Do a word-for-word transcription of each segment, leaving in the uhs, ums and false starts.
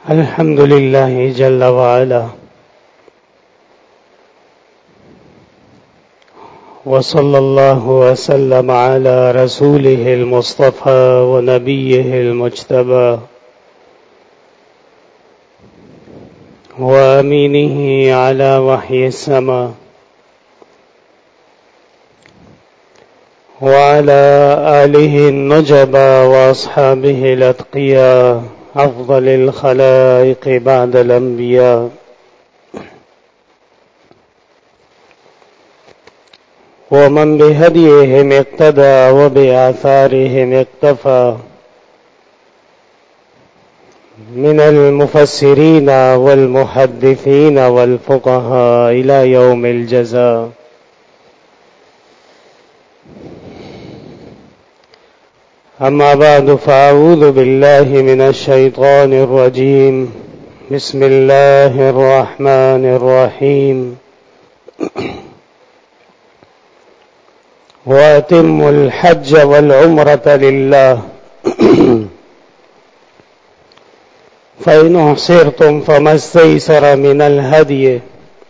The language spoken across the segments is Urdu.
الحمد لله جل وعلا، وصلى الله وسلم على رسوله المصطفى ونبيه المجتبى وأمينه على وحي السماء، وعلى آله النجبى وأصحابه الأتقياء أفضل الخلائق بعد الأنبياء، ومن بهديهم اقتدى وبآثارهم اقتفى، من المفسرين والمحدثين والفقهاء إلى يوم الجزاء. أما بعد، فأعوذ بالله من الشيطان الرجيم. بسم الله الرحمن الرحيم. وأتموا الحج والعمرة لله فإن أحصرتم فما استيسر من الهدي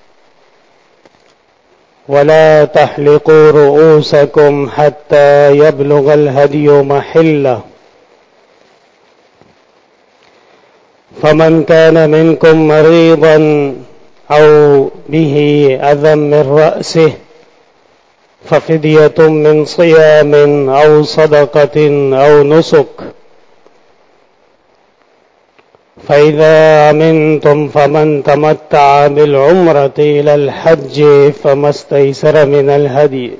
ولا تحلقوا رؤوسكم حتى يبلغ الهدي محله، فمن كان منكم مريضا أو به أذى من رأسه ففدية من صيام أو صدقة أو نسك، فإذا أمنتم فمن تمتع بالعمرة إلى الحج فما استيسر من الهدي.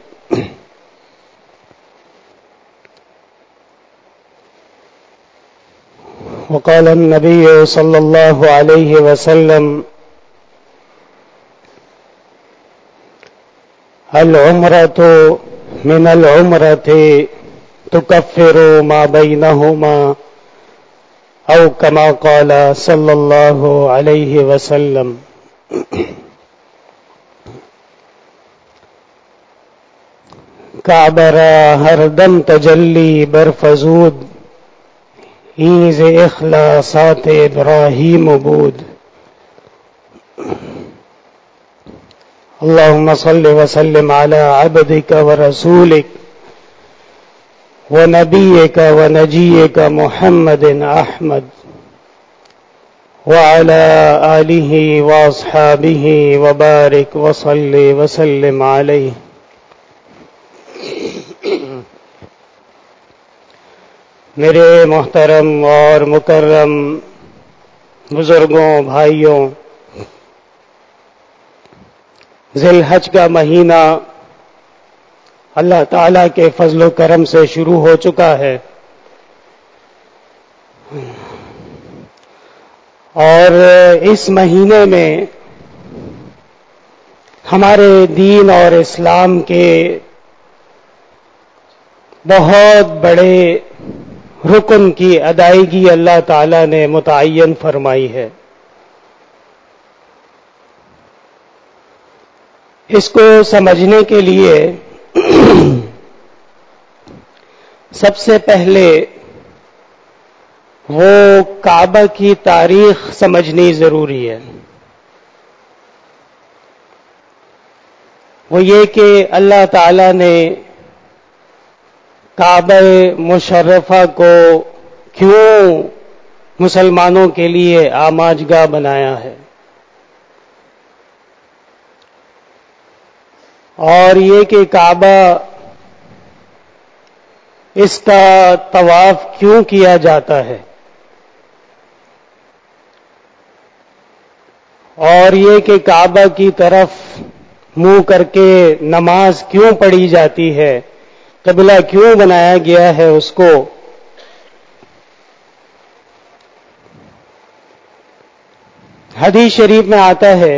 وقال النبي صلى الله عليه وسلم: العمرة من العمرة تكفر ما بينهما، أو كما قال صلی اللہ علیہ وسلم. کعبہ را ہر دم تجلی برفزود، ایز اخلاصات ابراہیم بود. اللهم صل وسلم على عبدك ورسولك ونبيك ونجيك محمد أحمد وعلى آله وأصحابه وبارك وصل وسلم عليه. میرے محترم اور مکرم بزرگوں، بھائیوں، ذی الحج کا مہینہ اللہ تعالیٰ کے فضل و کرم سے شروع ہو چکا ہے، اور اس مہینے میں ہمارے دین اور اسلام کے بہت بڑے رکن کی ادائیگی اللہ تعالیٰ نے متعین فرمائی ہے. اس کو سمجھنے کے لیے سب سے پہلے وہ کعبہ کی تاریخ سمجھنی ضروری ہے. وہ یہ کہ اللہ تعالی نے کعبہ مشرفہ کو کیوں مسلمانوں کے لیے آماجگاہ بنایا ہے، اور یہ کہ کعبہ اس کا طواف کیوں کیا جاتا ہے، اور یہ کہ کعبہ کی طرف منہ کر کے نماز کیوں پڑھی جاتی ہے، قبلہ کیوں بنایا گیا ہے اس کو. حدیث شریف میں آتا ہے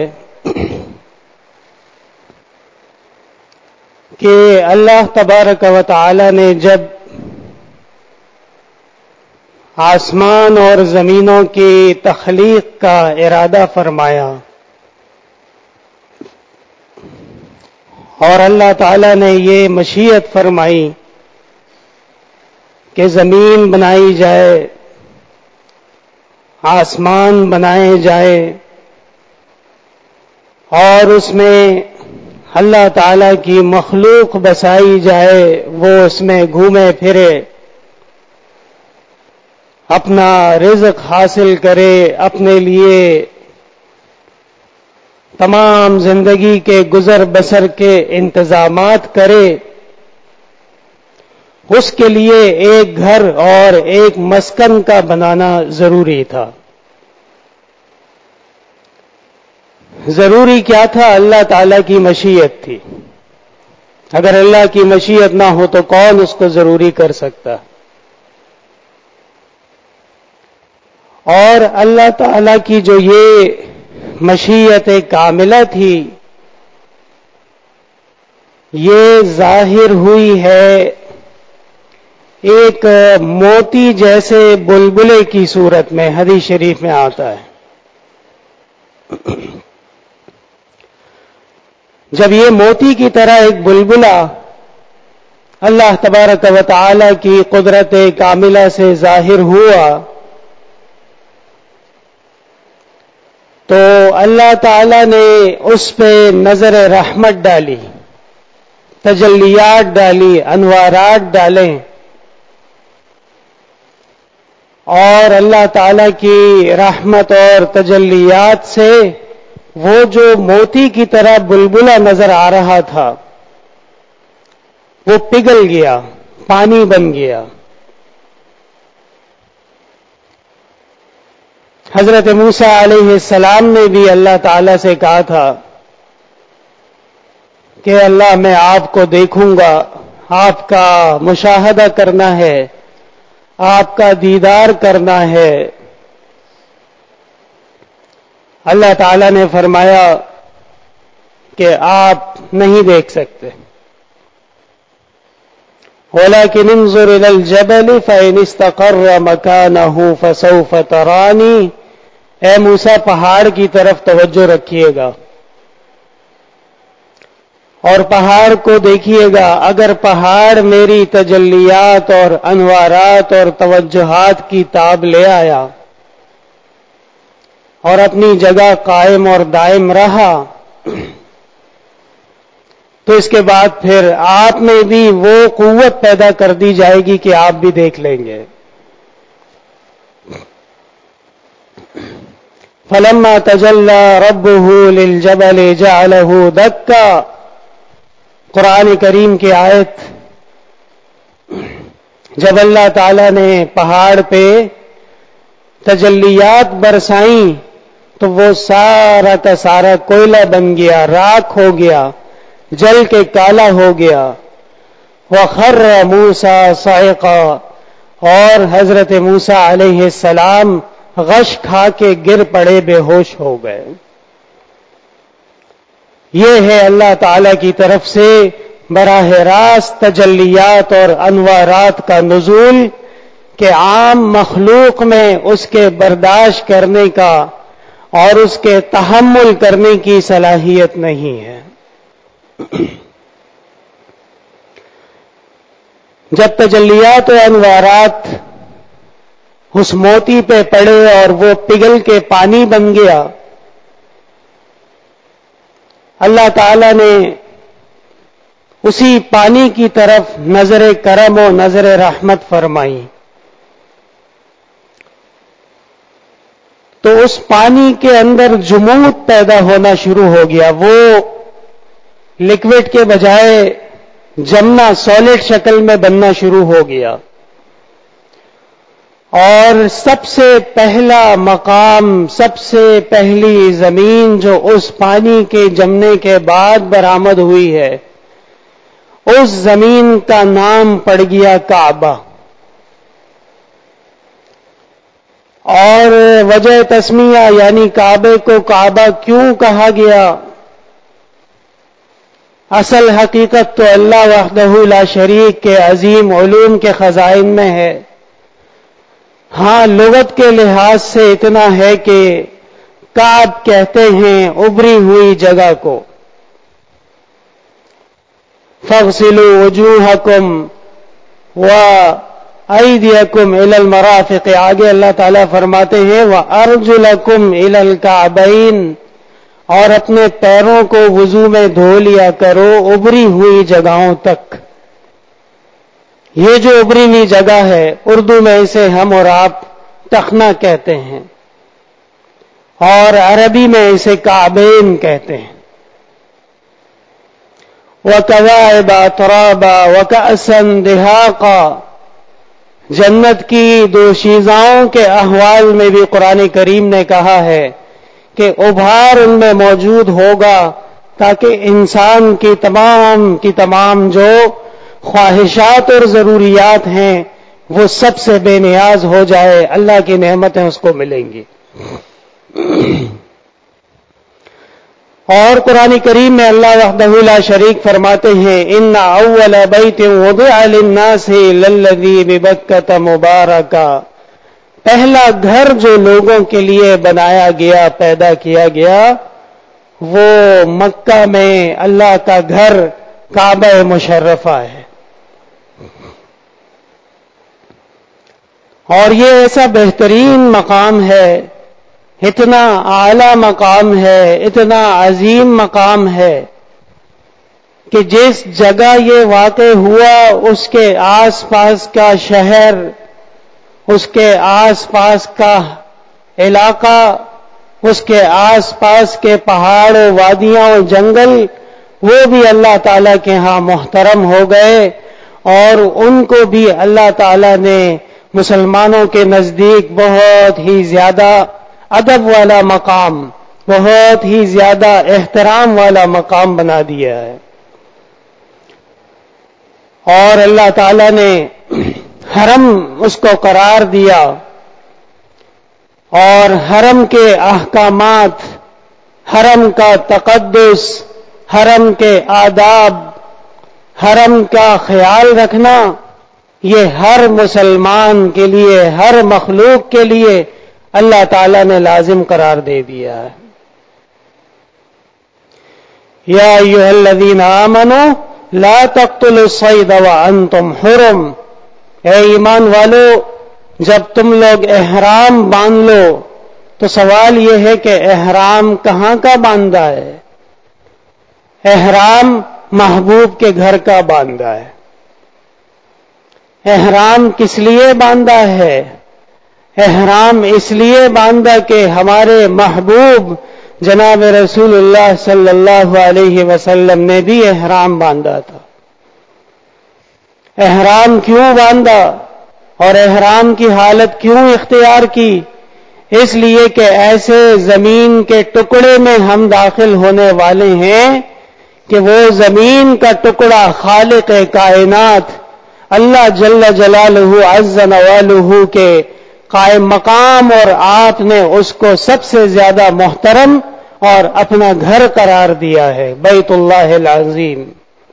کہ اللہ تبارک و تعالی نے جب آسمان اور زمینوں کی تخلیق کا ارادہ فرمایا، اور اللہ تعالی نے یہ مشیت فرمائی کہ زمین بنائی جائے آسمان بنائے جائیں اور اس میں اللہ تعالی کی مخلوق بسائی جائے، وہ اس میں گھومے پھرے، اپنا رزق حاصل کرے، اپنے لیے تمام زندگی کے گزر بسر کے انتظامات کرے، اس کے لیے ایک گھر اور ایک مسکن کا بنانا ضروری تھا۔ ضروری کیا تھا؟ اللہ تعالی کی مشیت تھی۔ اگر اللہ کی مشیت نہ ہو تو کون اس کو ضروری کر سکتا؟ اور اللہ تعالی کی جو یہ مشیت کاملہ تھی، یہ ظاہر ہوئی ہے ایک موتی جیسے بلبلے کی صورت میں۔ حدیث شریف میں آتا ہے جب یہ موتی کی طرح ایک بلبلا اللہ تبارک و تعالی کی قدرت کاملہ سے ظاہر ہوا، تو اللہ تعالی نے اس پہ نظر رحمت ڈالی، تجلیات ڈالی، انوارات ڈالے، اور اللہ تعالی کی رحمت اور تجلیات سے وہ جو موتی کی طرح بلبلا نظر آ رہا تھا وہ پگھل گیا، پانی بن گیا۔ حضرت موسیٰ علیہ السلام نے بھی اللہ تعالی سے کہا تھا کہ اللہ میں آپ کو دیکھوں گا، آپ کا مشاہدہ کرنا ہے، آپ کا دیدار کرنا ہے۔ اللہ تعالی نے فرمایا کہ آپ نہیں دیکھ سکتے، وَلَكِنِ انظُرْ إِلَى الْجَبَلِ فَإِنِ اسْتَقَرَّ مَكَانَهُ فَسَوْفَ تَرَانِي۔ اے موسیٰ پہاڑ کی طرف توجہ رکھیے گا اور پہاڑ کو دیکھیے گا، اگر پہاڑ میری تجلیات اور انوارات اور توجہات کی تاب لے آیا اور اپنی جگہ قائم اور دائم رہا، تو اس کے بعد پھر آپ میں بھی وہ قوت پیدا کر دی جائے گی کہ آپ بھی دیکھ لیں گے۔ فَلَمَّا تَجَلَّى رَبُّهُ لِلْجَبَلِ جَعَلَهُ دَكًّا۔ قرآن کریم کی آیت، جب اللہ تعالی نے پہاڑ پہ تجلیات برسائیں تو وہ سارا کا سارا کوئلہ بن گیا، راکھ ہو گیا، جل کے کالا ہو گیا۔ وَخَرَّ مُوسَىٰ صَعِقًا، اور حضرت موسیٰ علیہ السلام غش کھا کے گر پڑے، بے ہوش ہو گئے۔ یہ ہے اللہ تعالی کی طرف سے براہ راست تجلیات اور انوارات کا نزول کہ عام مخلوق میں اس کے برداشت کرنے کا اور اس کے تحمل کرنے کی صلاحیت نہیں ہے۔ جب تجلیات و انوارات اس موتی پہ پڑے اور وہ پگھل کے پانی بن گیا، اللہ تعالی نے اسی پانی کی طرف نظر کرم و نظر رحمت فرمائی، تو اس پانی کے اندر جمود پیدا ہونا شروع ہو گیا، وہ لکوڈ کے بجائے جمنا سالڈ شکل میں بننا شروع ہو گیا۔ اور سب سے پہلا مقام، سب سے پہلی زمین جو اس پانی کے جمنے کے بعد برآمد ہوئی ہے، اس زمین کا نام پڑ گیا کعبہ۔ اور وجہ تسمیہ یعنی کعبے کو کعبہ کیوں کہا گیا؟ اصل حقیقت تو اللہ وحدہ لا شریک کے عظیم علوم کے خزائن میں ہے۔ ہاں لغت کے لحاظ سے اتنا ہے کہ کعب کہتے ہیں ابری ہوئی جگہ کو۔ فَاغْسِلُوا وُجُوهَكُمْ ایدیکم الی المرافق، آگے اللہ تعالیٰ فرماتے ہیں وارجلکم الی الکعبین، اور اپنے پیروں کو وضو میں دھو لیا کرو ابری ہوئی جگہوں تک۔ یہ جو ابری ہوئی جگہ ہے اردو میں اسے ہم اور آپ ٹخنا کہتے ہیں، اور عربی میں اسے کعبین کہتے ہیں۔ وَكَوَاعِبَ أَتْرَابًا وَكَأْسًا دِهَاقًا، جنت کی دوشیزاؤں کے احوال میں بھی قرآن کریم نے کہا ہے کہ ابھار ان میں موجود ہوگا تاکہ انسان کی تمام کی تمام جو خواہشات اور ضروریات ہیں وہ سب سے بے نیاز ہو جائے، اللہ کی نعمتیں اس کو ملیں گی۔ اور قرآن کریم میں اللہ وحدہ لا شریک فرماتے ہیں ان اول بیت وضع للناس للذی ببکۃ مبارکا، پہلا گھر جو لوگوں کے لیے بنایا گیا پیدا کیا گیا وہ مکہ میں اللہ کا گھر کعبہ مشرفہ ہے۔ اور یہ ایسا بہترین مقام ہے، اتنا اعلیٰ مقام ہے، اتنا عظیم مقام ہے کہ جس جگہ یہ واقع ہوا اس کے آس پاس کا شہر، اس کے آس پاس کا علاقہ، اس کے آس پاس کے پہاڑ و وادیاں و جنگل، وہ بھی اللہ تعالیٰ کے ہاں محترم ہو گئے، اور ان کو بھی اللہ تعالیٰ نے مسلمانوں کے نزدیک بہت ہی زیادہ ادب والا مقام، بہت ہی زیادہ احترام والا مقام بنا دیا ہے۔ اور اللہ تعالیٰ نے حرم اس کو قرار دیا، اور حرم کے احکامات، حرم کا تقدس، حرم کے آداب، حرم کا خیال رکھنا، یہ ہر مسلمان کے لیے، ہر مخلوق کے لیے اللہ تعالیٰ نے لازم قرار دے دیا ہے۔ یا ایھا الذین آمنوا لا تقتلوا الصید وانتم حرم، اے ایمان والو جب تم لوگ احرام باندھ لو تو سوال یہ ہے کہ احرام کہاں کا باندھا ہے؟ احرام محبوب کے گھر کا باندھا ہے۔ احرام کس لیے باندھا ہے؟ احرام اس لیے باندھا کہ ہمارے محبوب جناب رسول اللہ صلی اللہ علیہ وسلم نے بھی احرام باندھا تھا۔ احرام کیوں باندھا اور احرام کی حالت کیوں اختیار کی؟ اس لیے کہ ایسے زمین کے ٹکڑے میں ہم داخل ہونے والے ہیں کہ وہ زمین کا ٹکڑا خالق کائنات اللہ جل جلالہ عز نوالہ کے قائم مقام، اور آپ نے اس کو سب سے زیادہ محترم اور اپنا گھر قرار دیا ہے، بیت اللہ العظیم۔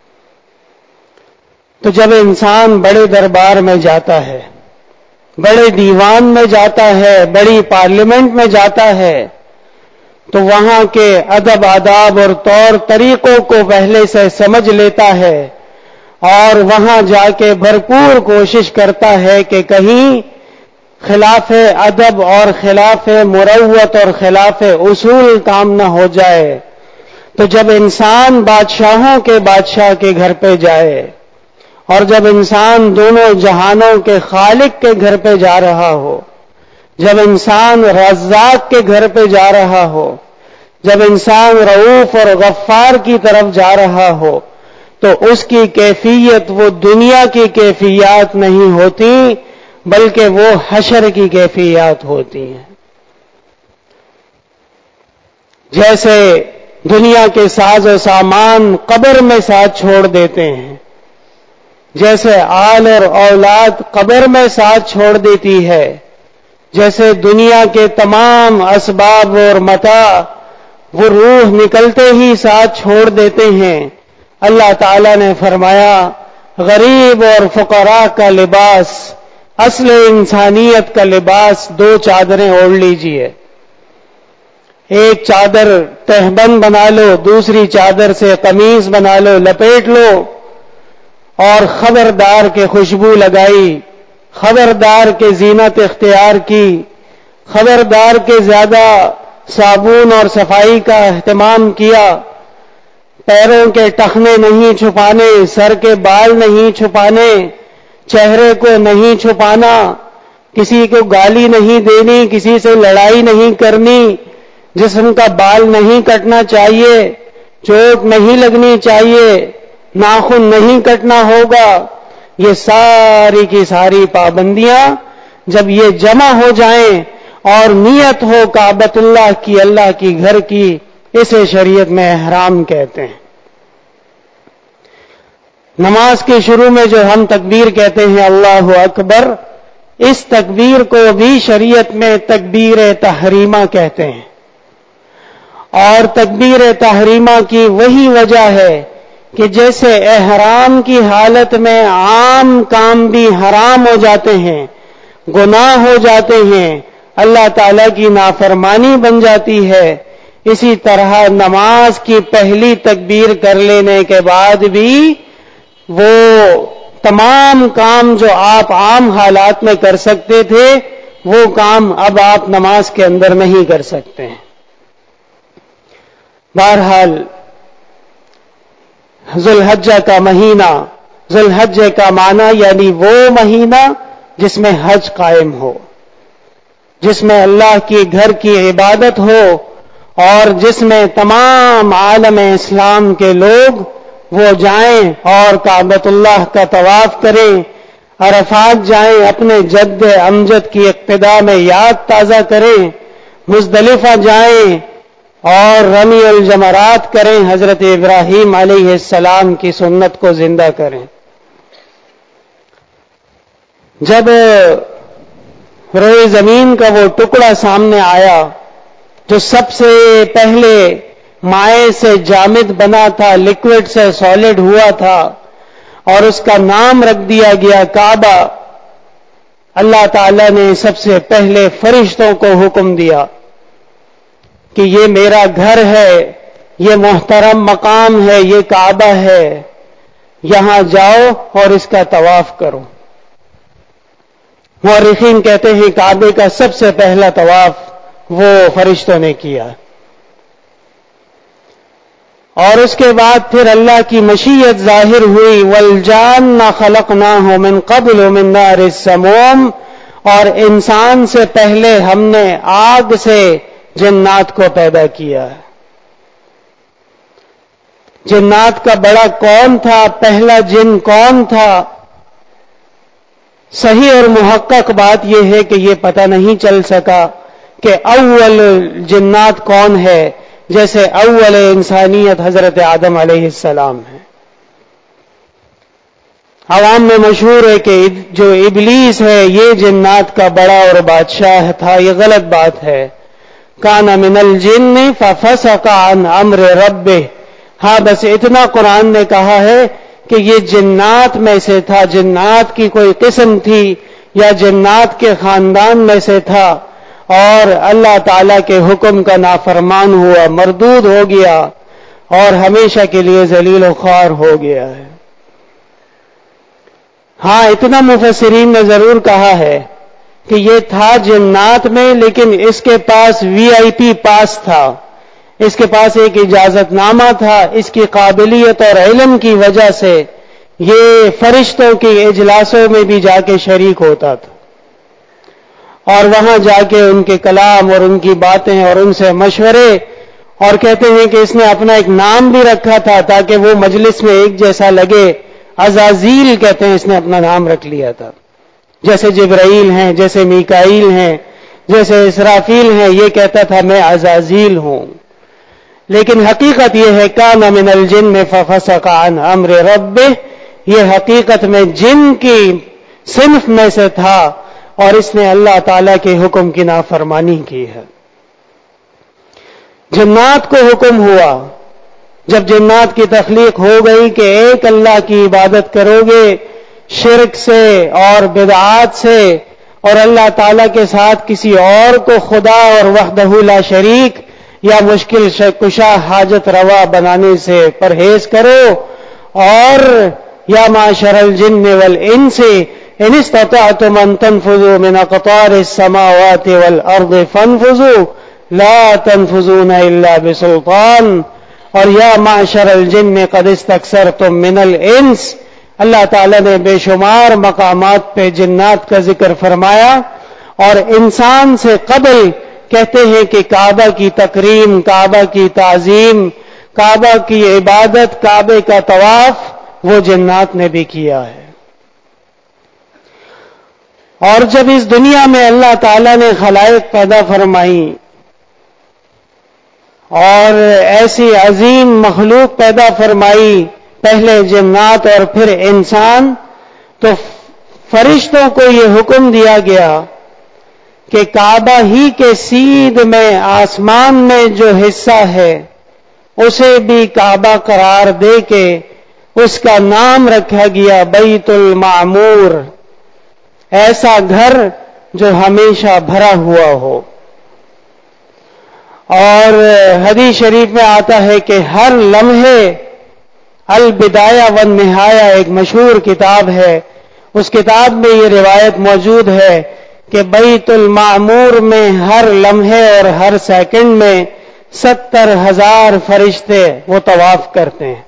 تو جب انسان بڑے دربار میں جاتا ہے، بڑے دیوان میں جاتا ہے، بڑی پارلیمنٹ میں جاتا ہے، تو وہاں کے ادب آداب اور طور طریقوں کو پہلے سے سمجھ لیتا ہے، اور وہاں جا کے بھرپور کوشش کرتا ہے کہ کہیں خلاف ادب اور خلاف مروت اور خلاف اصول کام نہ ہو جائے۔ تو جب انسان بادشاہوں کے بادشاہ کے گھر پہ جائے، اور جب انسان دونوں جہانوں کے خالق کے گھر پہ جا رہا ہو، جب انسان رزاق کے گھر پہ جا رہا ہو، جب انسان رؤوف اور غفار کی طرف جا رہا ہو، تو اس کی کیفیت وہ دنیا کی کیفیات نہیں ہوتی بلکہ وہ حشر کی کیفیات ہوتی ہیں۔ جیسے دنیا کے ساز و سامان قبر میں ساتھ چھوڑ دیتے ہیں، جیسے آل اور اولاد قبر میں ساتھ چھوڑ دیتی ہے، جیسے دنیا کے تمام اسباب اور متاع وہ روح نکلتے ہی ساتھ چھوڑ دیتے ہیں، اللہ تعالیٰ نے فرمایا غریب اور فقراء کا لباس، اصل انسانیت کا لباس دو چادریں اوڑھ لیجئے، ایک چادر تہبند بنا لو، دوسری چادر سے قمیص بنا لو، لپیٹ لو، اور خبردار کے خوشبو لگائی، خبردار کے زینت اختیار کی، خبردار کے زیادہ صابن اور صفائی کا اہتمام کیا، پیروں کے ٹخنے نہیں چھپانے، سر کے بال نہیں چھپانے، چہرے کو نہیں چھپانا، کسی کو گالی نہیں دینی، کسی سے لڑائی نہیں کرنی، جسم کا بال نہیں کٹنا چاہیے، چوٹ نہیں لگنی چاہیے، ناخن نہیں کٹنا ہوگا. یہ ساری کی ساری پابندیاں جب یہ جمع ہو جائیں اور نیت ہو کعبۃ اللہ کی، اللہ کی گھر کی، اسے شریعت میں احرام کہتے ہیں. نماز کے شروع میں جو ہم تکبیر کہتے ہیں اللہ اکبر، اس تکبیر کو بھی شریعت میں تکبیر تحریمہ کہتے ہیں. اور تکبیر تحریمہ کی وہی وجہ ہے کہ جیسے احرام کی حالت میں عام کام بھی حرام ہو جاتے ہیں، گناہ ہو جاتے ہیں، اللہ تعالی کی نافرمانی بن جاتی ہے، اسی طرح نماز کی پہلی تکبیر کر لینے کے بعد بھی وہ تمام کام جو آپ عام حالات میں کر سکتے تھے وہ کام اب آپ نماز کے اندر نہیں کر سکتے ہیں. بہرحال ذو الحجہ کا مہینہ، ذو الحجہ کا معنی یعنی وہ مہینہ جس میں حج قائم ہو، جس میں اللہ کی گھر کی عبادت ہو، اور جس میں تمام عالم اسلام کے لوگ وہ جائیں اور کعبۃ اللہ کا طواف کریں، عرفات جائیں، اپنے جد امجد کی اقتداء میں یاد تازہ کریں، مزدلفہ جائیں اور رمی الجمرات کریں، حضرت ابراہیم علیہ السلام کی سنت کو زندہ کریں. جب روئے زمین کا وہ ٹکڑا سامنے آیا جو سب سے پہلے مائع سے جامد بنا تھا، لکوڈ سے سالڈ ہوا تھا، اور اس کا نام رکھ دیا گیا کعبہ، اللہ تعالی نے سب سے پہلے فرشتوں کو حکم دیا کہ یہ میرا گھر ہے، یہ محترم مقام ہے، یہ کعبہ ہے، یہاں جاؤ اور اس کا طواف کرو. مورخین کہتے ہیں کعبے کا سب سے پہلا طواف وہ فرشتوں نے کیا، اور اس کے بعد پھر اللہ کی مشیت ظاہر ہوئی. والجان خلقناہ من قبل من نار السموم، اور انسان سے پہلے ہم نے آگ سے جنات کو پیدا کیا ہے. جنات کا بڑا کون تھا، پہلا جن کون تھا؟ صحیح اور محقق بات یہ ہے کہ یہ پتہ نہیں چل سکا کہ اول جنات کون ہے، جیسے اول انسانیت حضرت آدم علیہ السلام ہے. عوام میں مشہور ہے کہ جو ابلیس ہے یہ جنات کا بڑا اور بادشاہ تھا، یہ غلط بات ہے. کان من الجن ففسق عن امر ربہ، ہاں بس اتنا قرآن نے کہا ہے کہ یہ جنات میں سے تھا، جنات کی کوئی قسم تھی یا جنات کے خاندان میں سے تھا، اور اللہ تعالی کے حکم کا نافرمان ہوا، مردود ہو گیا اور ہمیشہ کے لیے ذلیل و خوار ہو گیا ہے. ہاں اتنا مفسرین نے ضرور کہا ہے کہ یہ تھا جنات میں، لیکن اس کے پاس وی آئی پی پاس تھا، اس کے پاس ایک اجازت نامہ تھا، اس کی قابلیت اور علم کی وجہ سے یہ فرشتوں کے اجلاسوں میں بھی جا کے شریک ہوتا تھا، اور وہاں جا کے ان کے کلام اور ان کی باتیں اور ان سے مشورے، اور کہتے ہیں کہ اس نے اپنا ایک نام بھی رکھا تھا تاکہ وہ مجلس میں ایک جیسا لگے. عزازیل کہتے ہیں اس نے اپنا نام رکھ لیا تھا، جیسے جبرائیل ہیں، جیسے میکائیل ہیں، جیسے اسرافیل ہیں، یہ کہتا تھا میں عزازیل ہوں. لیکن حقیقت یہ ہے کان من الجن ففسق عن امر ربہ، یہ حقیقت میں جن کی صنف میں سے تھا اور اس نے اللہ تعالی کے حکم کی نافرمانی کی ہے. جنات کو حکم ہوا جب جنات کی تخلیق ہو گئی کہ ایک اللہ کی عبادت کرو گے شرک سے اور بدعات سے، اور اللہ تعالی کے ساتھ کسی اور کو خدا اور وحدہ لا شریک یا مشکل کشا حاجت روا بنانے سے پرہیز کرو. اور یا معاشر الجن والانس ان استطعتم ان تنفذوا من اقطار السماوات والارض فانفذوا لا تنفذون الا بسلطان، اور یا معشر الجن قد استکثرتم من الانس، اللہ تعالیٰ نے بے شمار مقامات پہ جنات کا ذکر فرمایا، اور انسان سے قبل کہتے ہیں کہ کعبہ کی تکریم، کعبہ کی تعظیم، کعبہ کی عبادت، کعبے کا طواف وہ جنات نے بھی کیا ہے۔ اور جب اس دنیا میں اللہ تعالیٰ نے خلائق پیدا فرمائی اور ایسی عظیم مخلوق پیدا فرمائی، پہلے جنات اور پھر انسان، تو فرشتوں کو یہ حکم دیا گیا کہ کعبہ ہی کے سیدھ میں آسمان میں جو حصہ ہے اسے بھی کعبہ قرار دے کے اس کا نام رکھا گیا بیت المعمور، ایسا گھر جو ہمیشہ بھرا ہوا ہو۔ اور حدیث شریف میں آتا ہے کہ ہر لمحے، البدایہ والنہایہ ایک مشہور کتاب ہے، اس کتاب میں یہ روایت موجود ہے کہ بیت المعمور میں ہر لمحے اور ہر سیکنڈ میں ستر ہزار فرشتے وہ طواف کرتے ہیں،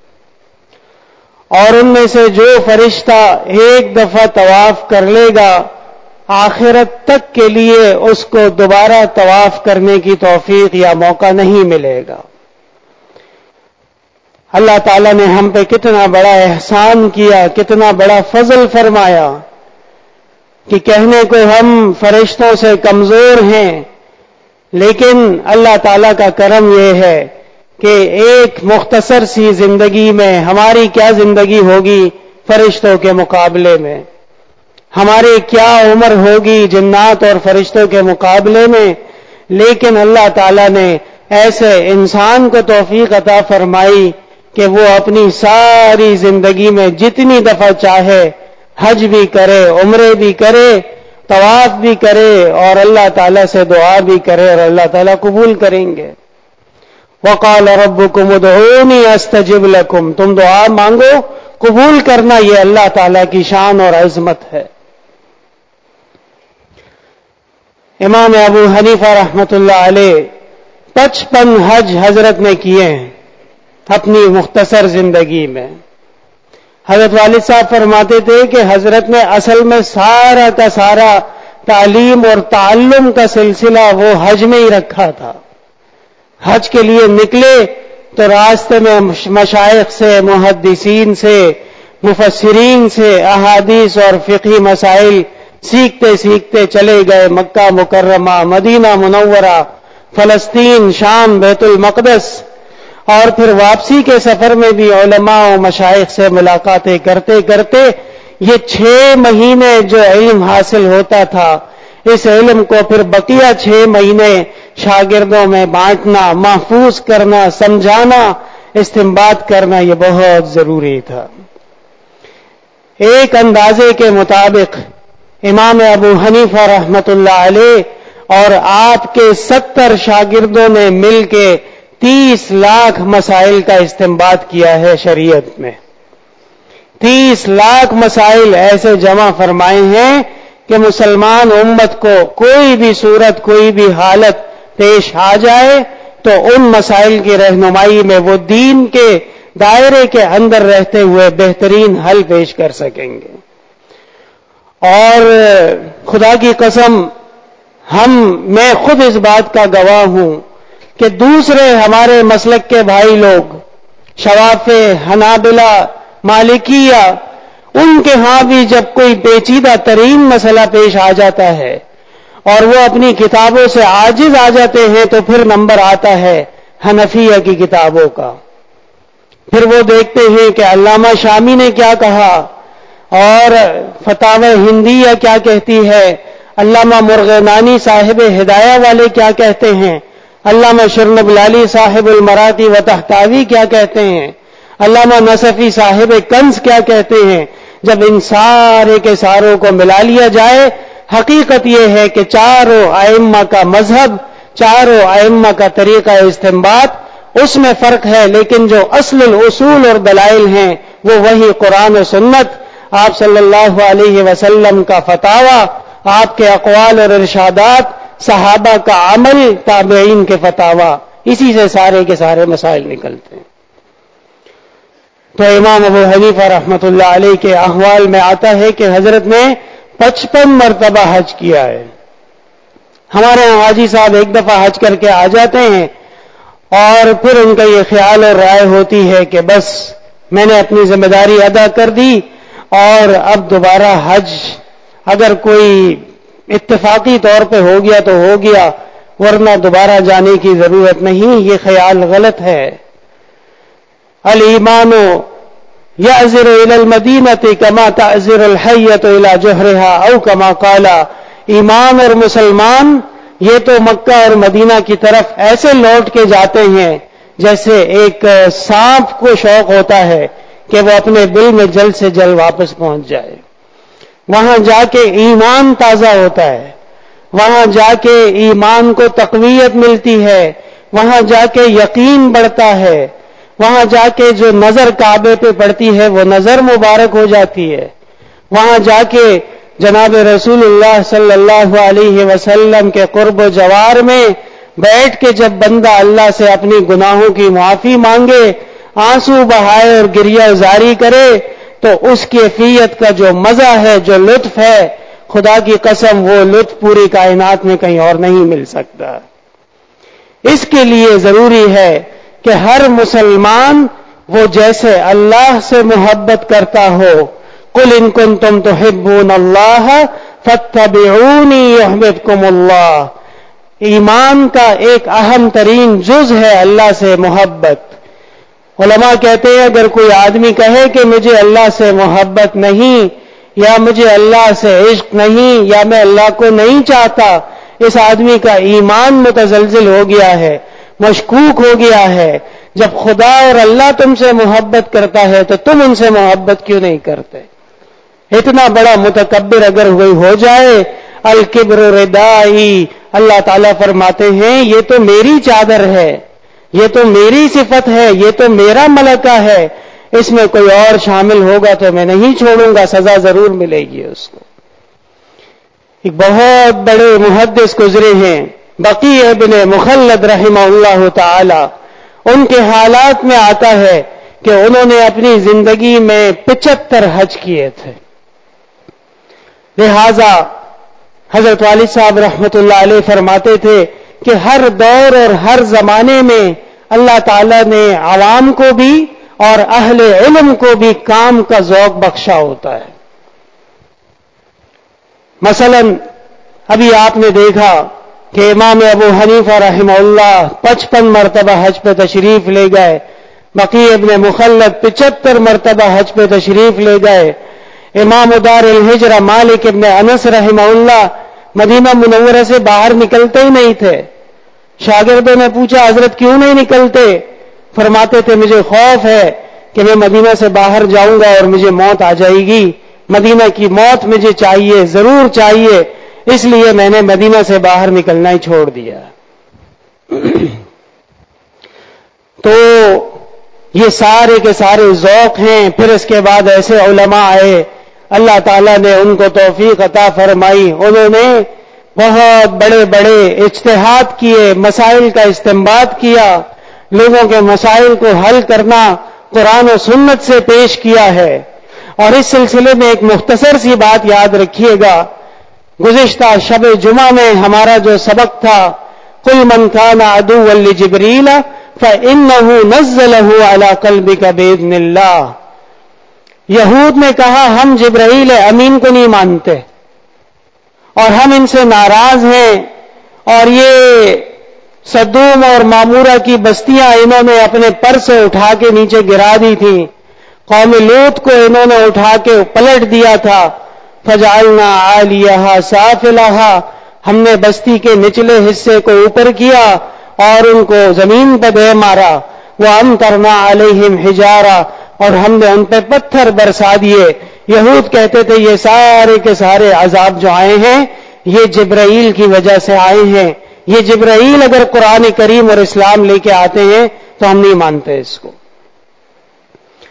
اور ان میں سے جو فرشتہ ایک دفعہ طواف کر لے گا آخرت تک کے لیے اس کو دوبارہ طواف کرنے کی توفیق یا موقع نہیں ملے گا۔ اللہ تعالیٰ نے ہم پہ کتنا بڑا احسان کیا، کتنا بڑا فضل فرمایا کہ کہنے کو ہم فرشتوں سے کمزور ہیں، لیکن اللہ تعالیٰ کا کرم یہ ہے کہ ایک مختصر سی زندگی میں ہماری کیا زندگی ہوگی فرشتوں کے مقابلے میں، ہماری کیا عمر ہوگی جنات اور فرشتوں کے مقابلے میں، لیکن اللہ تعالیٰ نے ایسے انسان کو توفیق عطا فرمائی کہ وہ اپنی ساری زندگی میں جتنی دفعہ چاہے حج بھی کرے، عمرے بھی کرے، طواف بھی کرے، اور اللہ تعالیٰ سے دعا بھی کرے، اور اللہ تعالیٰ قبول کریں گے۔ وَقَالَ رَبُّكُمُ ادْعُونِي أَسْتَجِبْ لَكُمْ، تم دعا مانگو قبول کرنا، یہ اللہ تعالیٰ کی شان اور عظمت ہے۔ امام ابو حنیفہ رحمۃ اللہ علیہ پچپن حج حضرت نے کیے ہیں اپنی مختصر زندگی میں۔ حضرت والد صاحب فرماتے تھے کہ حضرت نے اصل میں سارا کا سارا تعلیم اور تعلم کا سلسلہ وہ حج میں ہی رکھا تھا۔ حج کے لیے نکلے تو راستے میں مشائخ سے، محدثین سے، مفسرین سے احادیث اور فقہی مسائل سیکھتے سیکھتے چلے گئے مکہ مکرمہ، مدینہ منورہ، فلسطین، شام، بیت المقدس، اور پھر واپسی کے سفر میں بھی علماء و مشائخ سے ملاقاتیں کرتے کرتے یہ چھ مہینے جو علم حاصل ہوتا تھا، اس علم کو پھر بقیہ چھ مہینے شاگردوں میں بانٹنا، محفوظ کرنا، سمجھانا، استنباط کرنا، یہ بہت ضروری تھا۔ ایک اندازے کے مطابق امام ابو حنیفہ رحمۃ اللہ علیہ اور آپ کے ستر شاگردوں نے مل کے تیس لاکھ مسائل کا استنباط کیا ہے شریعت میں۔ تیس لاکھ مسائل ایسے جمع فرمائے ہیں کہ مسلمان امت کو کوئی بھی صورت، کوئی بھی حالت پیش آ جائے تو ان مسائل کی رہنمائی میں وہ دین کے دائرے کے اندر رہتے ہوئے بہترین حل پیش کر سکیں گے۔ اور خدا کی قسم ہم میں خود اس بات کا گواہ ہوں کہ دوسرے ہمارے مسلک کے بھائی لوگ شوافع، حنابلہ، مالکیہ، ان کے ہاں بھی جب کوئی پیچیدہ ترین مسئلہ پیش آ جاتا ہے اور وہ اپنی کتابوں سے عاجز آ جاتے ہیں تو پھر نمبر آتا ہے حنفیہ کی کتابوں کا۔ پھر وہ دیکھتے ہیں کہ علامہ شامی نے کیا کہا اور فتاوی ہندیہ کیا کہتی ہے، علامہ مرغنانی صاحب ہدایہ والے کیا کہتے ہیں، علامہ شرنبلالی صاحب المراقی و تحتاوی کیا کہتے ہیں، علامہ نصفی صاحب کنز کیا کہتے ہیں۔ جب ان سارے کے ساروں کو ملا لیا جائے، حقیقت یہ ہے کہ چاروں ائمہ کا مذہب، چاروں ائمہ کا طریقہ استنباط، اس میں فرق ہے، لیکن جو اصل الاصول اور دلائل ہیں وہ وہی قرآن و سنت، آپ صلی اللہ علیہ وسلم کا فتاوی، آپ کے اقوال اور ارشادات، صحابہ کا عمل، تابعین کے فتاوی، اسی سے سارے کے سارے مسائل نکلتے ہیں۔ تو امام ابو حنیفہ رحمۃ اللہ علیہ کے احوال میں آتا ہے کہ حضرت نے پچپن مرتبہ حج کیا ہے۔ ہمارے یہاں حاجی صاحب ایک دفعہ حج کر کے آ جاتے ہیں اور پھر ان کا یہ خیال اور رائے ہوتی ہے کہ بس میں نے اپنی ذمہ داری ادا کر دی اور اب دوبارہ حج اگر کوئی اتفاقی طور پہ ہو گیا تو ہو گیا، ورنہ دوبارہ جانے کی ضرورت نہیں۔ یہ خیال غلط ہے۔ الایمان یعذر الی المدینہ کما تعذر الحیۃ الی جحرها او کما قال، ایمان اور مسلمان یہ تو مکہ اور مدینہ کی طرف ایسے لوٹ کے جاتے ہیں جیسے ایک سانپ کو شوق ہوتا ہے کہ وہ اپنے بل میں جلد سے جلد واپس پہنچ جائے۔ وہاں جا کے ایمان تازہ ہوتا ہے، وہاں جا کے ایمان کو تقویت ملتی ہے، وہاں جا کے یقین بڑھتا ہے، وہاں جا کے جو نظر کعبے پہ پڑتی ہے وہ نظر مبارک ہو جاتی ہے، وہاں جا کے جناب رسول اللہ صلی اللہ علیہ وسلم کے قرب و جوار میں بیٹھ کے جب بندہ اللہ سے اپنی گناہوں کی معافی مانگے، آنسو بہائے اور گریہ زاری کرے تو اس کیفیت کا جو مزہ ہے، جو لطف ہے، خدا کی قسم وہ لطف پوری کائنات میں کہیں اور نہیں مل سکتا۔ اس کے لیے ضروری ہے کہ ہر مسلمان وہ جیسے اللہ سے محبت کرتا ہو، قل ان کنتم تحبون اللہ فاتبعونی یحببکم اللہ، ایمان کا ایک اہم ترین جز ہے اللہ سے محبت۔ علماء کہتے ہیں اگر کوئی آدمی کہے کہ مجھے اللہ سے محبت نہیں، یا مجھے اللہ سے عشق نہیں، یا میں اللہ کو نہیں چاہتا، اس آدمی کا ایمان متزلزل ہو گیا ہے، مشکوک ہو گیا ہے۔ جب خدا اور اللہ تم سے محبت کرتا ہے تو تم ان سے محبت کیوں نہیں کرتے؟ اتنا بڑا متکبر اگر کوئی ہو جائے، الکبر ردائی، اللہ تعالیٰ فرماتے ہیں یہ تو میری چادر ہے، یہ تو میری صفت ہے، یہ تو میرا ملکہ ہے، اس میں کوئی اور شامل ہوگا تو میں نہیں چھوڑوں گا، سزا ضرور ملے گی اس کو۔ ایک بہت بڑے محدث گزرے ہیں بقی ابن مخلد رحمہ اللہ تعالی، ان کے حالات میں آتا ہے کہ انہوں نے اپنی زندگی میں پچہتر حج کیے تھے۔ لہذا حضرت والد صاحب رحمۃ اللہ علیہ فرماتے تھے کہ ہر دور اور ہر زمانے میں اللہ تعالیٰ نے عوام کو بھی اور اہل علم کو بھی کام کا ذوق بخشا ہوتا ہے۔ مثلا ابھی آپ نے دیکھا کہ امام ابو حنیفہ رحمہ اللہ پچپن مرتبہ حج پہ تشریف لے گئے، بقی ابن مخلد پچہتر مرتبہ حج پہ تشریف لے گئے، امام دار الہجرہ مالک ابن انس رحمہ اللہ مدینہ منورہ سے باہر نکلتے ہی نہیں تھے۔ شاگردوں نے پوچھا حضرت کیوں نہیں نکلتے؟ فرماتے تھے مجھے خوف ہے کہ میں مدینہ سے باہر جاؤں گا اور مجھے موت آ جائے گی، مدینہ کی موت مجھے چاہیے، ضرور چاہیے، اس لیے میں نے مدینہ سے باہر نکلنا ہی چھوڑ دیا۔ تو یہ سارے کے سارے ذوق ہیں۔ پھر اس کے بعد ایسے علماء آئے، اللہ تعالیٰ نے ان کو توفیق عطا فرمائی، انہوں نے بہت بڑے بڑے اجتہاد کیے، مسائل کا استنباط کیا، لوگوں کے مسائل کو حل کرنا قرآن و سنت سے پیش کیا ہے۔ اور اس سلسلے میں ایک مختصر سی بات یاد رکھیے گا، گزشتہ شب جمعہ میں ہمارا جو سبق تھا قل من کان عدوا لجبریل فإنہ نزلہ علی قلبک بإذن اللہ، یہود نے کہا ہم جبرائیل امین کو نہیں مانتے اور ہم ان سے ناراض ہیں، اور یہ صدوم اور معمورہ کی بستیاں انہوں نے اپنے پر سے اٹھا کے نیچے گرا دی تھی، قوم لوط کو انہوں نے اٹھا کے پلٹ دیا تھا، فجعلنا عالیہا سافلہا، ہم نے بستی کے نچلے حصے کو اوپر کیا اور ان کو زمین پہ دے مارا، وامطرنا علیہم حجارہ، اور ہم نے ان پہ پتھر برسا دیے۔ یہود کہتے تھے یہ سارے کے سارے عذاب جو آئے ہیں یہ جبرائیل کی وجہ سے آئے ہیں، یہ جبرائیل اگر قرآن کریم اور اسلام لے کے آتے ہیں تو ہم نہیں مانتے اس کو۔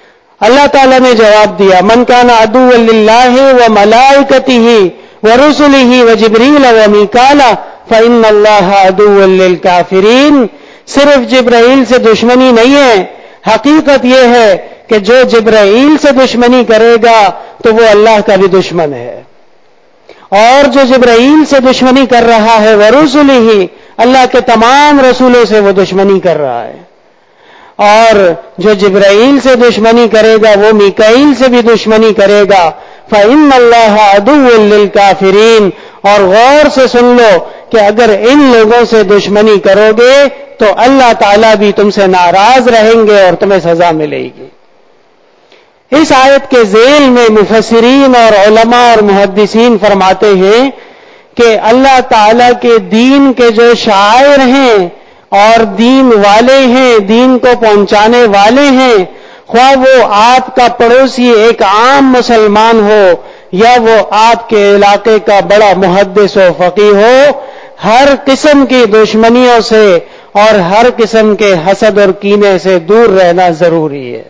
اللہ تعالیٰ نے جواب دیا من کان عدوا للہ وملائکتہ ورسلہ وجبریل ومیکال فإن اللہ عدو للکافرین. صرف جبرائیل سے دشمنی نہیں ہے، حقیقت یہ ہے کہ جو جبرائیل سے دشمنی کرے گا تو وہ اللہ کا بھی دشمن ہے، اور جو جبرائیل سے دشمنی کر رہا ہے ورسلہ، اللہ کے تمام رسولوں سے وہ دشمنی کر رہا ہے، اور جو جبرائیل سے دشمنی کرے گا وہ میکائیل سے بھی دشمنی کرے گا. فإن اللہ عدو للکافرین. اور غور سے سن لو کہ اگر ان لوگوں سے دشمنی کرو گے تو اللہ تعالیٰ بھی تم سے ناراض رہیں گے اور تمہیں سزا ملے گی. اس آیت کے ذیل میں مفسرین اور علماء اور محدثین فرماتے ہیں کہ اللہ تعالیٰ کے دین کے جو شاعر ہیں اور دین والے ہیں، دین کو پہنچانے والے ہیں، خواہ وہ آپ کا پڑوسی ایک عام مسلمان ہو یا وہ آپ کے علاقے کا بڑا محدث و فقیہ ہو، ہر قسم کی دشمنیوں سے اور ہر قسم کے حسد اور کینے سے دور رہنا ضروری ہے.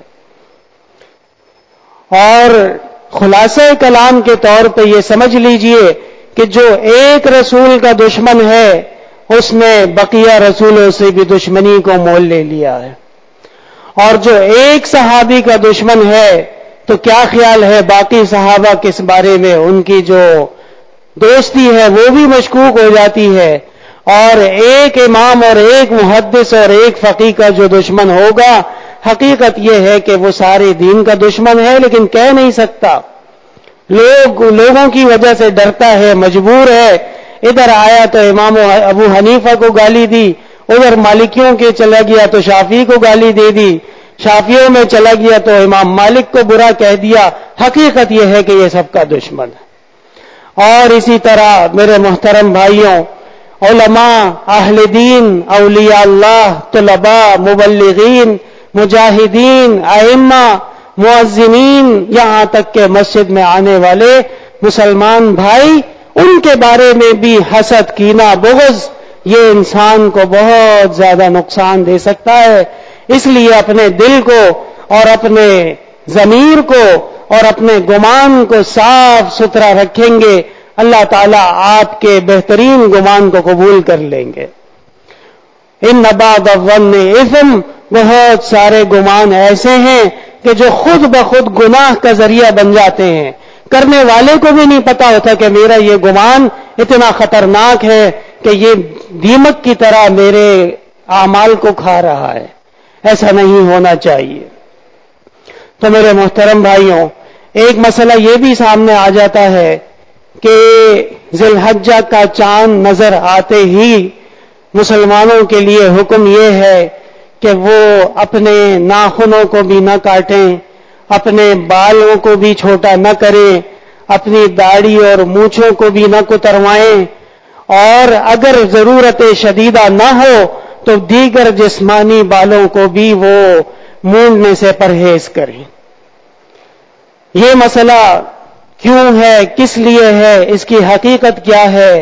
اور خلاصہ کلام کے طور پہ یہ سمجھ لیجئے کہ جو ایک رسول کا دشمن ہے اس نے بقیہ رسولوں سے بھی دشمنی کو مول لے لیا ہے، اور جو ایک صحابی کا دشمن ہے تو کیا خیال ہے باقی صحابہ کس بارے میں؟ ان کی جو دوستی ہے وہ بھی مشکوک ہو جاتی ہے. اور ایک امام اور ایک محدث اور ایک فقیہ کا جو دشمن ہوگا، حقیقت یہ ہے کہ وہ سارے دین کا دشمن ہے، لیکن کہہ نہیں سکتا، لوگ لوگوں کی وجہ سے ڈرتا ہے، مجبور ہے. ادھر آیا تو امام ابو حنیفہ کو گالی دی، ادھر مالکیوں کے چلا گیا تو شافعی کو گالی دے دی، شافعیوں میں چلا گیا تو امام مالک کو برا کہہ دیا. حقیقت یہ ہے کہ یہ سب کا دشمن ہے. اور اسی طرح میرے محترم بھائیوں، علماء، اہل دین، اولیاء اللہ، طلباء، مبلغین، مجاہدین، ائمہ، مؤذنین، یہاں تک کہ مسجد میں آنے والے مسلمان بھائی، ان کے بارے میں بھی حسد، کینہ، بغض یہ انسان کو بہت زیادہ نقصان دے سکتا ہے. اس لیے اپنے دل کو اور اپنے ضمیر کو اور اپنے گمان کو صاف ستھرا رکھیں گے، اللہ تعالیٰ آپ کے بہترین گمان کو قبول کر لیں گے. ان بعض الظن اثم، بہت سارے گمان ایسے ہیں کہ جو خود بخود گناہ کا ذریعہ بن جاتے ہیں، کرنے والے کو بھی نہیں پتا ہوتا کہ میرا یہ گمان اتنا خطرناک ہے کہ یہ دیمک کی طرح میرے اعمال کو کھا رہا ہے. ایسا نہیں ہونا چاہیے. تو میرے محترم بھائیوں، ایک مسئلہ یہ بھی سامنے آ جاتا ہے کہ ذی الحجہ کا چاند نظر آتے ہی مسلمانوں کے لیے حکم یہ ہے کہ وہ اپنے ناخنوں کو بھی نہ کاٹیں، اپنے بالوں کو بھی چھوٹا نہ کریں، اپنی داڑھی اور مونچھوں کو بھی نہ کتروائیں، اور اگر ضرورت شدیدہ نہ ہو تو دیگر جسمانی بالوں کو بھی وہ مونڈنے سے پرہیز کریں. یہ مسئلہ کیوں ہے، کس لیے ہے، اس کی حقیقت کیا ہے؟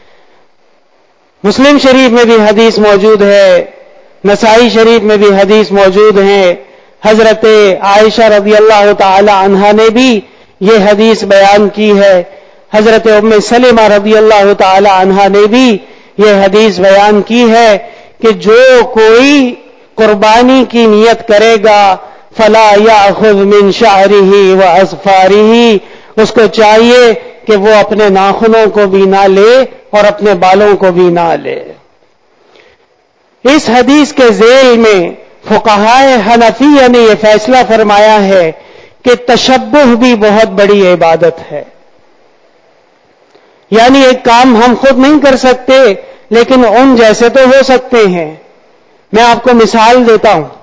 مسلم شریف میں بھی حدیث موجود ہے، نسائی شریف میں بھی حدیث موجود ہے. حضرت عائشہ رضی اللہ تعالی عنہا نے بھی یہ حدیث بیان کی ہے. حضرت ام سلمہ رضی اللہ تعالی عنہا نے بھی یہ حدیث بیان کی ہے کہ جو کوئی قربانی کی نیت کرے گا فلا یاخذ من شعرہ واظفارہ، اس کو چاہیے کہ وہ اپنے ناخنوں کو بھی نہ لے اور اپنے بالوں کو بھی نہ لے. اس حدیث کے ذیل میں فقہائے حنفیہ نے یہ فیصلہ فرمایا ہے کہ تشبہ بھی بہت بڑی عبادت ہے. یعنی ایک کام ہم خود نہیں کر سکتے لیکن ان جیسے تو ہو سکتے ہیں. میں آپ کو مثال دیتا ہوں.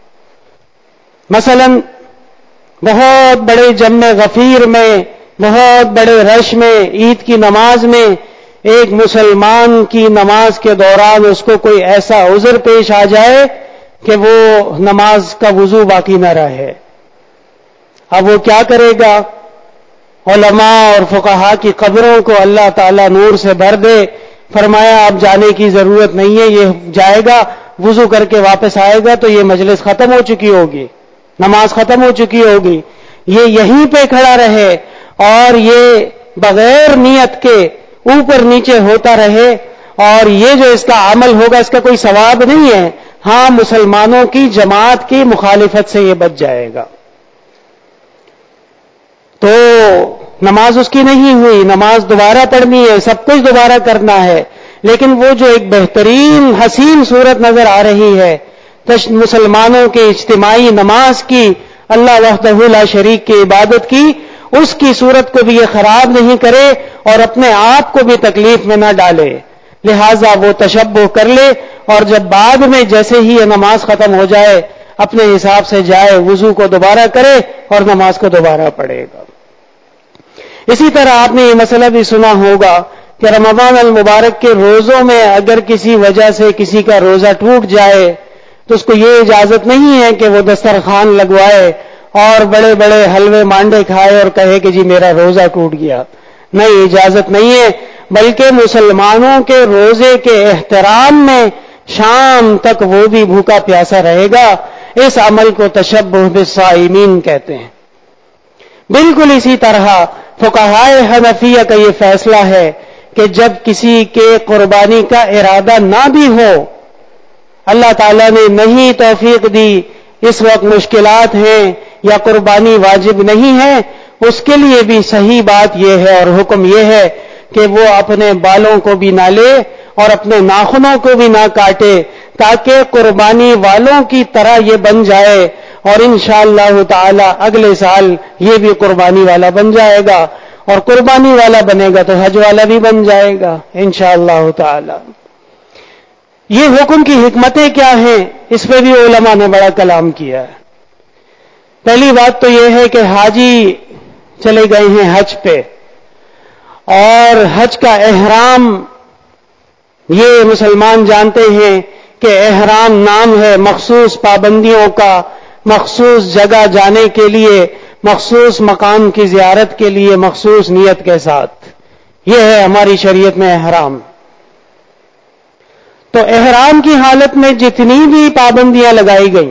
مثلا بہت بڑے جمع غفیر میں، بہت بڑے رش میں، عید کی نماز میں ایک مسلمان کی نماز کے دوران اس کو کوئی ایسا عذر پیش آ جائے کہ وہ نماز کا وضو باقی نہ رہے. اب وہ کیا کرے گا؟ علماء اور فقہاء کی قبروں کو اللہ تعالیٰ نور سے بھر دے. فرمایا اب جانے کی ضرورت نہیں ہے، یہ جائے گا وضو کر کے واپس آئے گا تو یہ مجلس ختم ہو چکی ہوگی. نماز ختم ہو چکی ہوگی، یہ یہیں پہ کھڑا رہے اور یہ بغیر نیت کے اوپر نیچے ہوتا رہے، اور یہ جو اس کا عمل ہوگا اس کا کوئی ثواب نہیں ہے، ہاں مسلمانوں کی جماعت کی مخالفت سے یہ بچ جائے گا، تو نماز اس کی نہیں ہوئی، نماز دوبارہ پڑھنی ہے، سب کچھ دوبارہ کرنا ہے، لیکن وہ جو ایک بہترین حسین صورت نظر آ رہی ہے مسلمانوں کے اجتماعی نماز کی، اللہ وحدہ لا شریک کی عبادت کی، اس کی صورت کو بھی یہ خراب نہیں کرے اور اپنے آپ کو بھی تکلیف میں نہ ڈالے، لہذا وہ تشبہ کر لے، اور جب بعد میں جیسے ہی یہ نماز ختم ہو جائے اپنے حساب سے جائے، وضو کو دوبارہ کرے اور نماز کو دوبارہ پڑھے گا۔ اسی طرح آپ نے یہ مسئلہ بھی سنا ہوگا کہ رمضان المبارک کے روزوں میں اگر کسی وجہ سے کسی کا روزہ ٹوٹ جائے تو اس کو یہ اجازت نہیں ہے کہ وہ دسترخوان لگوائے اور بڑے بڑے حلوے مانڈے کھائے اور کہے کہ جی میرا روزہ ٹوٹ گیا، نہیں، اجازت نہیں ہے، بلکہ مسلمانوں کے روزے کے احترام میں شام تک وہ بھی بھوکا پیاسا رہے گا، اس عمل کو تشبہ بالصائمین کہتے ہیں۔ بالکل اسی طرح فقہائے حنفیہ کا یہ فیصلہ ہے کہ جب کسی کے قربانی کا ارادہ نہ بھی ہو، اللہ تعالیٰ نے نہیں توفیق دی، اس وقت مشکلات ہیں یا قربانی واجب نہیں ہے، اس کے لیے بھی صحیح بات یہ ہے اور حکم یہ ہے کہ وہ اپنے بالوں کو بھی نہ لے اور اپنے ناخنوں کو بھی نہ کاٹے، تاکہ قربانی والوں کی طرح یہ بن جائے، اور انشاءاللہ تعالی اگلے سال یہ بھی قربانی والا بن جائے گا، اور قربانی والا بنے گا تو حج والا بھی بن جائے گا انشاءاللہ تعالی۔ یہ حکم کی حکمتیں کیا ہیں، اس پہ بھی علماء نے بڑا کلام کیا ہے۔ پہلی بات تو یہ ہے کہ حاجی چلے گئے ہیں حج پہ، اور حج کا احرام یہ مسلمان جانتے ہیں کہ احرام نام ہے مخصوص پابندیوں کا، مخصوص جگہ جانے کے لیے، مخصوص مقام کی زیارت کے لیے، مخصوص نیت کے ساتھ، یہ ہے ہماری شریعت میں احرام۔ تو احرام کی حالت میں جتنی بھی پابندیاں لگائی گئیں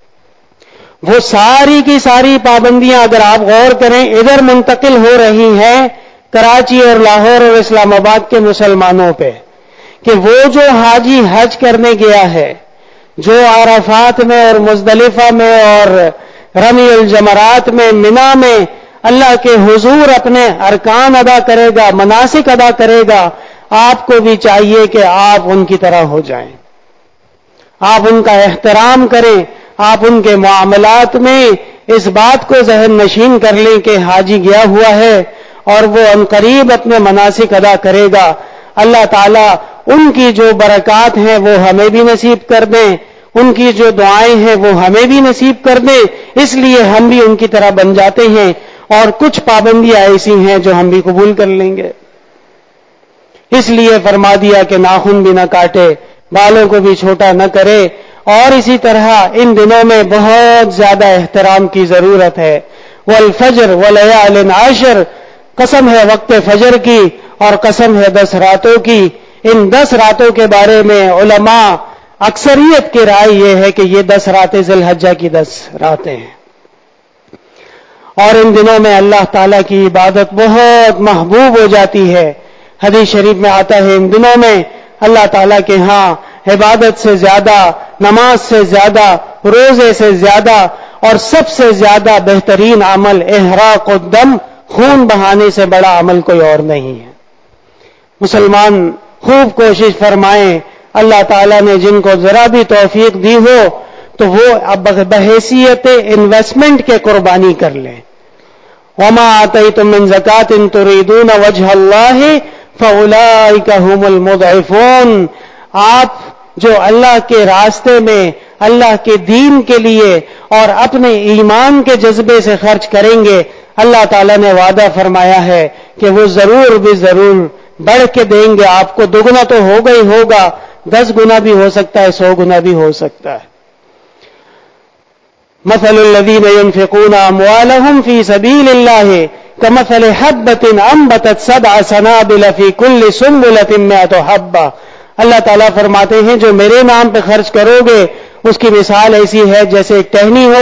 وہ ساری کی ساری پابندیاں اگر آپ غور کریں ادھر منتقل ہو رہی ہیں کراچی اور لاہور اور اسلام آباد کے مسلمانوں پہ، کہ وہ جو حاجی حج کرنے گیا ہے، جو عرفات میں اور مزدلفہ میں اور رمی الجمرات میں منا میں اللہ کے حضور اپنے ارکان ادا کرے گا، مناسک ادا کرے گا، آپ کو بھی چاہیے کہ آپ ان کی طرح ہو جائیں، آپ ان کا احترام کریں، آپ ان کے معاملات میں اس بات کو ذہن نشین کر لیں کہ حاجی گیا ہوا ہے اور وہ عنقریب اپنے مناسک ادا کرے گا، اللہ تعالیٰ ان کی جو برکات ہیں وہ ہمیں بھی نصیب کر دیں، ان کی جو دعائیں ہیں وہ ہمیں بھی نصیب کر دیں، اس لیے ہم بھی ان کی طرح بن جاتے ہیں، اور کچھ پابندیاں ایسی ہیں جو ہم بھی قبول کر لیں گے۔ اس لیے فرما دیا کہ ناخن بھی نہ کاٹے، بالوں کو بھی چھوٹا نہ کرے، اور اسی طرح ان دنوں میں بہت زیادہ احترام کی ضرورت ہے۔ والفجر ولیال عشر، قسم ہے وقت فجر کی اور قسم ہے دس راتوں کی۔ ان دس راتوں کے بارے میں علماء اکثریت کی رائے یہ ہے کہ یہ دس راتیں ذی الحجہ کی دس راتیں ہیں، اور ان دنوں میں اللہ تعالیٰ کی عبادت بہت محبوب ہو جاتی ہے۔ حدیث شریف میں آتا ہے ان دنوں میں اللہ تعالیٰ کے ہاں عبادت سے زیادہ، نماز سے زیادہ، روزے سے زیادہ، اور سب سے زیادہ بہترین عمل احراق الدم، خون بہانے سے بڑا عمل کوئی اور نہیں ہے۔ مسلمان خوب کوشش فرمائیں، اللہ تعالیٰ نے جن کو ذرا بھی توفیق دی ہو تو وہ اب بحیثیت انویسٹمنٹ کے قربانی کر لیں۔ وما آتیتم من زکات تریدون وجہ اللہ فاولئک هم المضعفون، آپ جو اللہ کے راستے میں، اللہ کے دین کے لیے اور اپنے ایمان کے جذبے سے خرچ کریں گے، اللہ تعالیٰ نے وعدہ فرمایا ہے کہ وہ ضرور بھی ضرور بڑھ کے دیں گے، آپ کو دگنا تو ہوگا ہی ہوگا، دس گنا بھی ہو سکتا ہے، سو گنا بھی ہو سکتا ہے۔ مثل الذین ينفقون اموالهم فی سبیل اللہ کمثل حبۃ انبتت سبع سنابل فی کل سنبلۃ مئۃ حبۃ، اللہ تعالیٰ فرماتے ہیں جو میرے نام پہ خرچ کرو گے اس کی مثال ایسی ہے جیسے ایک ٹہنی ہو،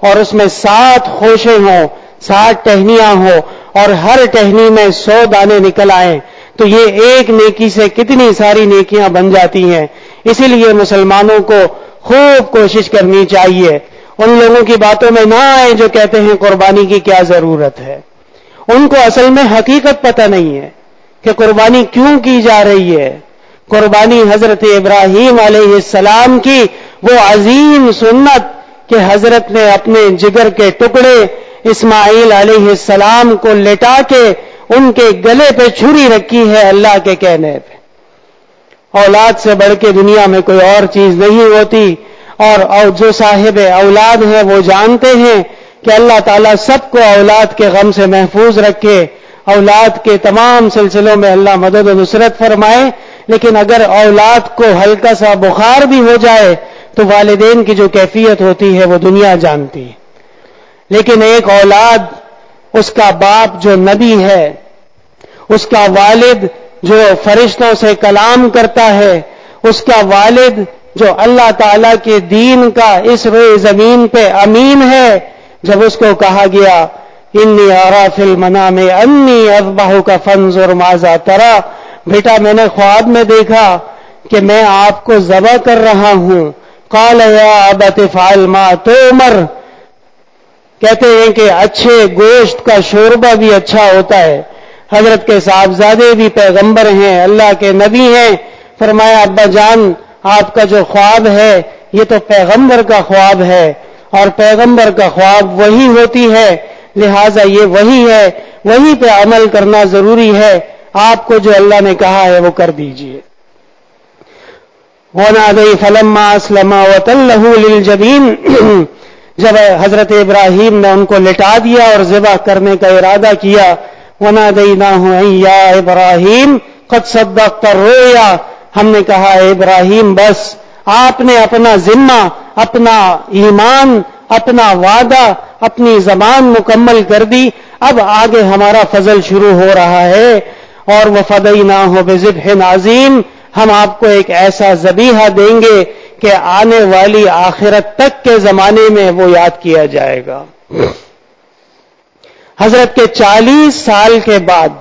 اور اس میں سات خوشے ہوں، سات ٹہنیاں ہوں اور ہر ٹہنی میں سو دانے نکل آئیں تو یہ ایک نیکی سے کتنی ساری نیکیاں بن جاتی ہیں۔ اسی لیے مسلمانوں کو خوب کوشش کرنی چاہیے، ان لوگوں کی باتوں میں نہ آئے جو کہتے ہیں قربانی کی کیا ضرورت ہے۔ ان کو اصل میں حقیقت پتہ نہیں ہے کہ قربانی کیوں کی جا رہی ہے۔ قربانی حضرت ابراہیم علیہ السلام کی وہ عظیم سنت کہ حضرت نے اپنے جگر کے ٹکڑے اسماعیل علیہ السلام کو لٹا کے ان کے گلے پہ چھری رکھی ہے اللہ کے کہنے پہ۔ اولاد سے بڑھ کے دنیا میں کوئی اور چیز نہیں ہوتی، اور جو صاحب اولاد ہیں وہ جانتے ہیں کہ اللہ تعالیٰ سب کو اولاد کے غم سے محفوظ رکھے، اولاد کے تمام سلسلوں میں اللہ مدد و نصرت فرمائے۔ لیکن اگر اولاد کو ہلکا سا بخار بھی ہو جائے تو والدین کی جو کیفیت ہوتی ہے وہ دنیا جانتی ہے۔ لیکن ایک اولاد، اس کا باپ جو نبی ہے، اس کا والد جو فرشتوں سے کلام کرتا ہے، اس کا والد جو اللہ تعالی کے دین کا اس روئے زمین پہ امین ہے، جب اس کو کہا گیا انی ارا فی المنام انی اذبحک فانظر ماذا تری، بیٹا میں نے خواب میں دیکھا کہ میں آپ کو ذبح کر رہا ہوں، قال یا ابت افعل ما تؤمر، کہتے ہیں کہ اچھے گوشت کا شوربہ بھی اچھا ہوتا ہے۔ حضرت کے صاحبزادے بھی پیغمبر ہیں، اللہ کے نبی ہیں۔ فرمایا ابا جان آپ کا جو خواب ہے یہ تو پیغمبر کا خواب ہے، اور پیغمبر کا خواب وہی ہوتی ہے، لہذا یہ وہی ہے، وہی پہ عمل کرنا ضروری ہے، آپ کو جو اللہ نے کہا ہے وہ کر دیجئے۔ وَنَادَيْ فَلَمَّا أَسْلَمَا وَتَلَّهُ لِلْجَبِينِ، جب حضرت ابراہیم نے ان کو لٹا دیا اور ذبح کرنے کا ارادہ کیا، وَنَادَيْنَاهُ أَن يَا إِبْرَاهِيمُ قَدْ صَدَّقْتَ الرُّؤْيَا، ہم نے کہا اے ابراہیم بس آپ نے اپنا ذمہ، اپنا ایمان، اپنا وعدہ، اپنی زبان مکمل کر دی، اب آگے ہمارا فضل شروع ہو رہا ہے۔ اور وَفَدَيْنَاهُ بِذِبْحٍ عَظِيمٍ، ہم آپ کو ایک ایسا ذبیحہ دیں گے کہ آنے والی آخرت تک کے زمانے میں وہ یاد کیا جائے گا۔ حضرت کے چالیس سال کے بعد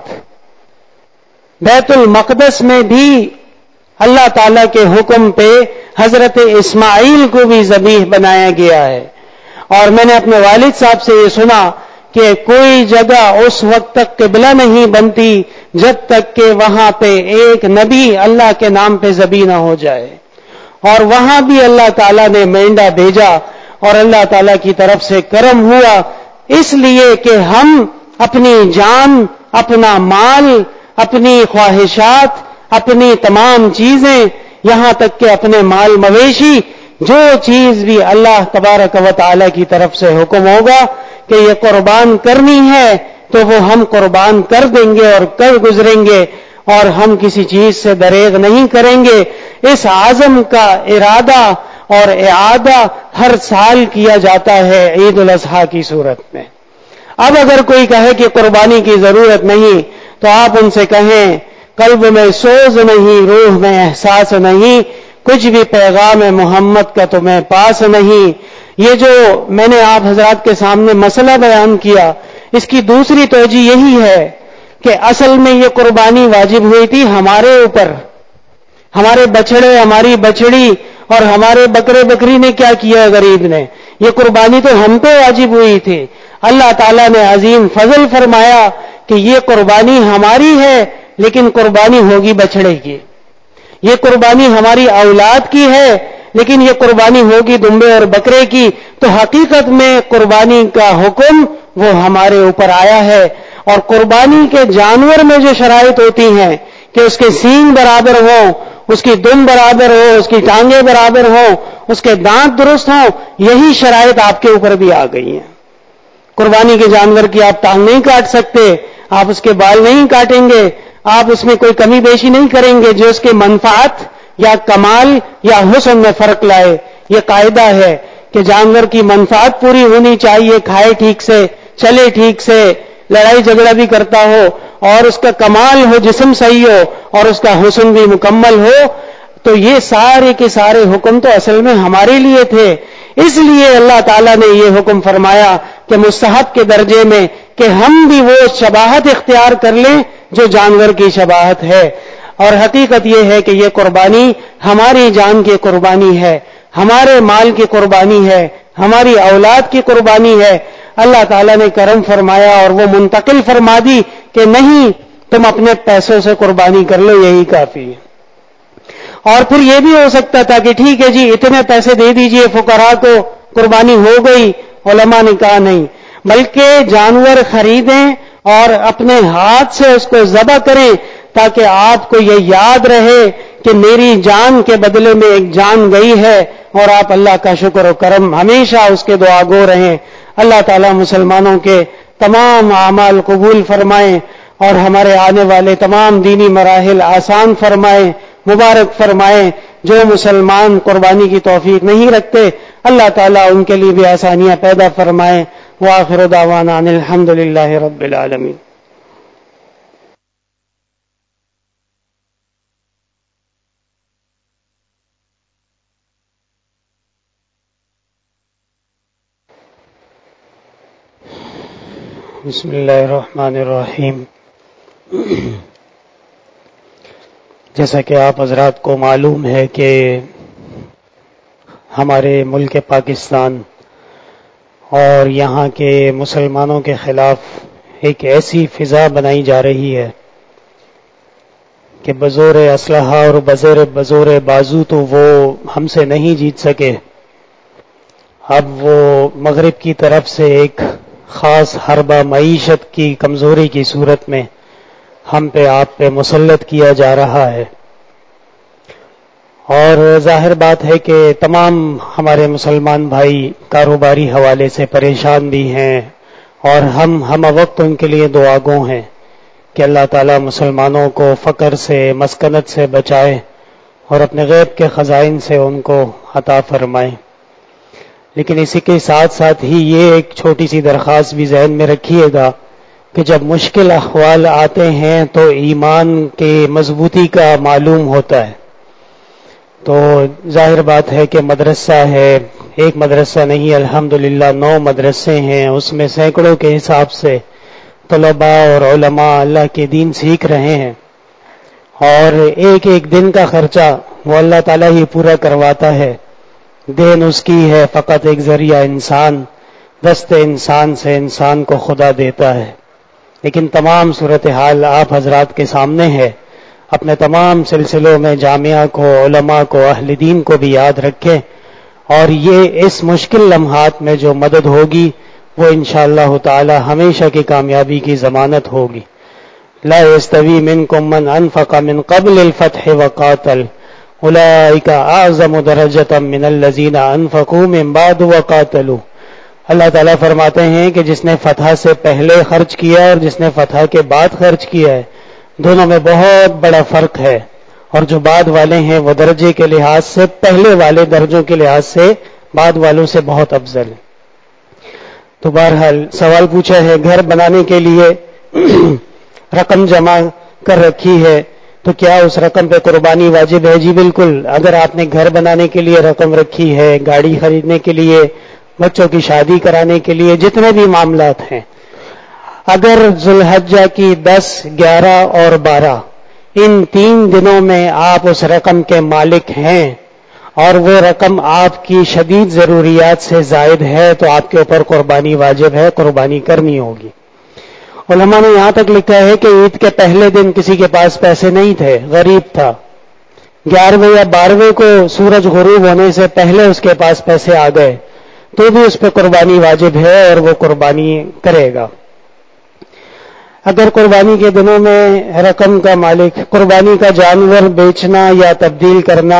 بیت المقدس میں بھی اللہ تعالیٰ کے حکم پہ حضرت اسماعیل کو بھی ذبیح بنایا گیا ہے۔ اور میں نے اپنے والد صاحب سے یہ سنا کہ کوئی جگہ اس وقت تک قبلہ نہیں بنتی جب تک کہ وہاں پہ ایک نبی اللہ کے نام پہ ذبیح نہ ہو جائے، اور وہاں بھی اللہ تعالیٰ نے مینڈا بھیجا اور اللہ تعالیٰ کی طرف سے کرم ہوا، اس لیے کہ ہم اپنی جان، اپنا مال، اپنی خواہشات، اپنی تمام چیزیں، یہاں تک کہ اپنے مال مویشی، جو چیز بھی اللہ تبارک و تعالی کی طرف سے حکم ہوگا کہ یہ قربان کرنی ہے تو وہ ہم قربان کر دیں گے اور کر گزریں گے، اور ہم کسی چیز سے دریغ نہیں کریں گے۔ اس عزم کا ارادہ اور اعادہ ہر سال کیا جاتا ہے عید الاضحیٰ کی صورت میں۔ اب اگر کوئی کہے کہ قربانی کی ضرورت نہیں تو آپ ان سے کہیں قلب میں سوز نہیں، روح میں احساس نہیں، کچھ بھی پیغام محمد کا تمہیں پاس نہیں۔ یہ جو میں نے آپ حضرات کے سامنے مسئلہ بیان کیا، اس کی دوسری توجہ یہی ہے کہ اصل میں یہ قربانی واجب ہوئی تھی ہمارے اوپر، ہمارے بچڑے، ہماری بچڑی اور ہمارے بکرے بکری نے کیا کیا، غریب نے، یہ قربانی تو ہم پہ واجب ہوئی تھی۔ اللہ تعالیٰ نے عظیم فضل فرمایا کہ یہ قربانی ہماری ہے لیکن قربانی ہوگی بچڑے کی، یہ قربانی ہماری اولاد کی ہے لیکن یہ قربانی ہوگی دمبے اور بکرے کی۔ تو حقیقت میں قربانی کا حکم وہ ہمارے اوپر آیا ہے، اور قربانی کے جانور میں جو شرائط ہوتی ہیں کہ اس کے سینگ برابر ہوں، اس کی دم برابر ہو، اس کی ٹانگیں برابر ہوں، اس کے دانت درست ہوں، یہی شرائط آپ کے اوپر بھی آ گئی ہیں۔ قربانی کے جانور کی آپ ٹانگ نہیں کاٹ سکتے، آپ اس کے بال نہیں کاٹیں گے، آپ اس میں کوئی کمی بیشی نہیں کریں گے جو اس کے منفعت یا کمال یا حسن میں فرق لائے۔ یہ قاعدہ ہے کہ جانور کی منفعت پوری ہونی چاہیے، کھائے ٹھیک سے، چلے ٹھیک سے، لڑائی جھگڑا بھی کرتا ہو، اور اس کا کمال ہو، جسم صحیح ہو، اور اس کا حسن بھی مکمل ہو۔ تو یہ سارے کے سارے حکم تو اصل میں ہمارے لیے تھے، اس لیے اللہ تعالیٰ نے یہ حکم فرمایا کہ مستحب کے درجے میں کہ ہم بھی وہ شباہت اختیار کر لیں جو جانور کی شباہت ہے. اور حقیقت یہ ہے کہ یہ قربانی ہماری جان کی قربانی ہے، ہمارے مال کی قربانی ہے، ہماری اولاد کی قربانی ہے. اللہ تعالیٰ نے کرم فرمایا اور وہ منتقل فرما دی کہ نہیں، تم اپنے پیسوں سے قربانی کر لو، یہی کافی ہے. اور پھر یہ بھی ہو سکتا تھا کہ ٹھیک ہے جی اتنے پیسے دے دیجئے فقراء کو، قربانی ہو گئی. علماء نے کہا نہیں، بلکہ جانور خریدیں اور اپنے ہاتھ سے اس کو ذبح کریں تاکہ آپ کو یہ یاد رہے کہ میری جان کے بدلے میں ایک جان گئی ہے، اور آپ اللہ کا شکر و کرم ہمیشہ اس کے دعا گو رہیں. اللہ تعالیٰ مسلمانوں کے تمام اعمال قبول فرمائیں اور ہمارے آنے والے تمام دینی مراحل آسان فرمائیں، مبارک فرمائیں. جو مسلمان قربانی کی توفیق نہیں رکھتے اللہ تعالیٰ ان کے لیے بھی آسانیاں پیدا فرمائیں. وآخر دعوانا ان الحمد للہ رب العالمین. بسم اللہ الرحمن الرحیم. جیسا کہ آپ حضرات کو معلوم ہے کہ ہمارے ملک پاکستان اور یہاں کے مسلمانوں کے خلاف ایک ایسی فضا بنائی جا رہی ہے کہ بزور اسلحہ اور بزور بزور بازو تو وہ ہم سے نہیں جیت سکے. اب وہ مغرب کی طرف سے ایک خاص حربہ معیشت کی کمزوری کی صورت میں ہم پہ آپ پہ مسلط کیا جا رہا ہے. اور ظاہر بات ہے کہ تمام ہمارے مسلمان بھائی کاروباری حوالے سے پریشان بھی ہیں اور ہم ہم وقت ان کے لیے دعا گو ہیں کہ اللہ تعالیٰ مسلمانوں کو فقر سے مسکنت سے بچائے اور اپنے غیب کے خزائن سے ان کو عطا فرمائے. لیکن اسی کے ساتھ ساتھ ہی یہ ایک چھوٹی سی درخواست بھی ذہن میں رکھیے گا کہ جب مشکل احوال آتے ہیں تو ایمان کی مضبوطی کا معلوم ہوتا ہے. تو ظاہر بات ہے کہ مدرسہ ہے، ایک مدرسہ نہیں الحمدللہ نو مدرسے ہیں، اس میں سینکڑوں کے حساب سے طلباء اور علماء اللہ کے دین سیکھ رہے ہیں، اور ایک ایک دن کا خرچہ وہ اللہ تعالیٰ ہی پورا کرواتا ہے. دین اس کی ہے، فقط ایک ذریعہ انسان، دست انسان سے انسان کو خدا دیتا ہے. لیکن تمام صورتحال آپ حضرات کے سامنے ہے. اپنے تمام سلسلوں میں جامعہ کو، علماء کو، اہل دین کو بھی یاد رکھیں، اور یہ اس مشکل لمحات میں جو مدد ہوگی وہ انشاءاللہ تعالی ہمیشہ کی کامیابی کی ضمانت ہوگی. لا یستوی منکم من انفق من قبل الفتح وقاتل اولئک اعظم درجۃ من الذین انفقوا من بعد وقاتلوا. اللہ تعالیٰ فرماتے ہیں کہ جس نے فتح سے پہلے خرچ کیا اور جس نے فتح کے بعد خرچ کیا ہے دونوں میں بہت بڑا فرق ہے، اور جو بعد والے ہیں وہ درجے کے لحاظ سے پہلے والے درجوں کے لحاظ سے بعد والوں سے بہت افضل ہے. تو بہرحال سوال پوچھا ہے گھر بنانے کے لیے رقم جمع کر رکھی ہے تو کیا اس رقم پہ قربانی واجب ہے؟ جی بالکل. اگر آپ نے گھر بنانے کے لیے رقم رکھی ہے، گاڑی خریدنے کے لیے، بچوں کی شادی کرانے کے لیے، جتنے بھی معاملات ہیں، اگر ذوالحجہ کی دس، گیارہ اور بارہ ان تین دنوں میں آپ اس رقم کے مالک ہیں اور وہ رقم آپ کی شدید ضروریات سے زائد ہے تو آپ کے اوپر قربانی واجب ہے، قربانی کرنی ہوگی. علماء نے یہاں تک لکھا ہے کہ عید کے پہلے دن کسی کے پاس پیسے نہیں تھے، غریب تھا، گیارہویں یا بارہویں کو سورج غروب ہونے سے پہلے اس کے پاس پیسے آ گئے تو بھی اس پہ قربانی واجب ہے اور وہ قربانی کرے گا. اگر قربانی کے دنوں میں رقم کا مالک، قربانی کا جانور بیچنا یا تبدیل کرنا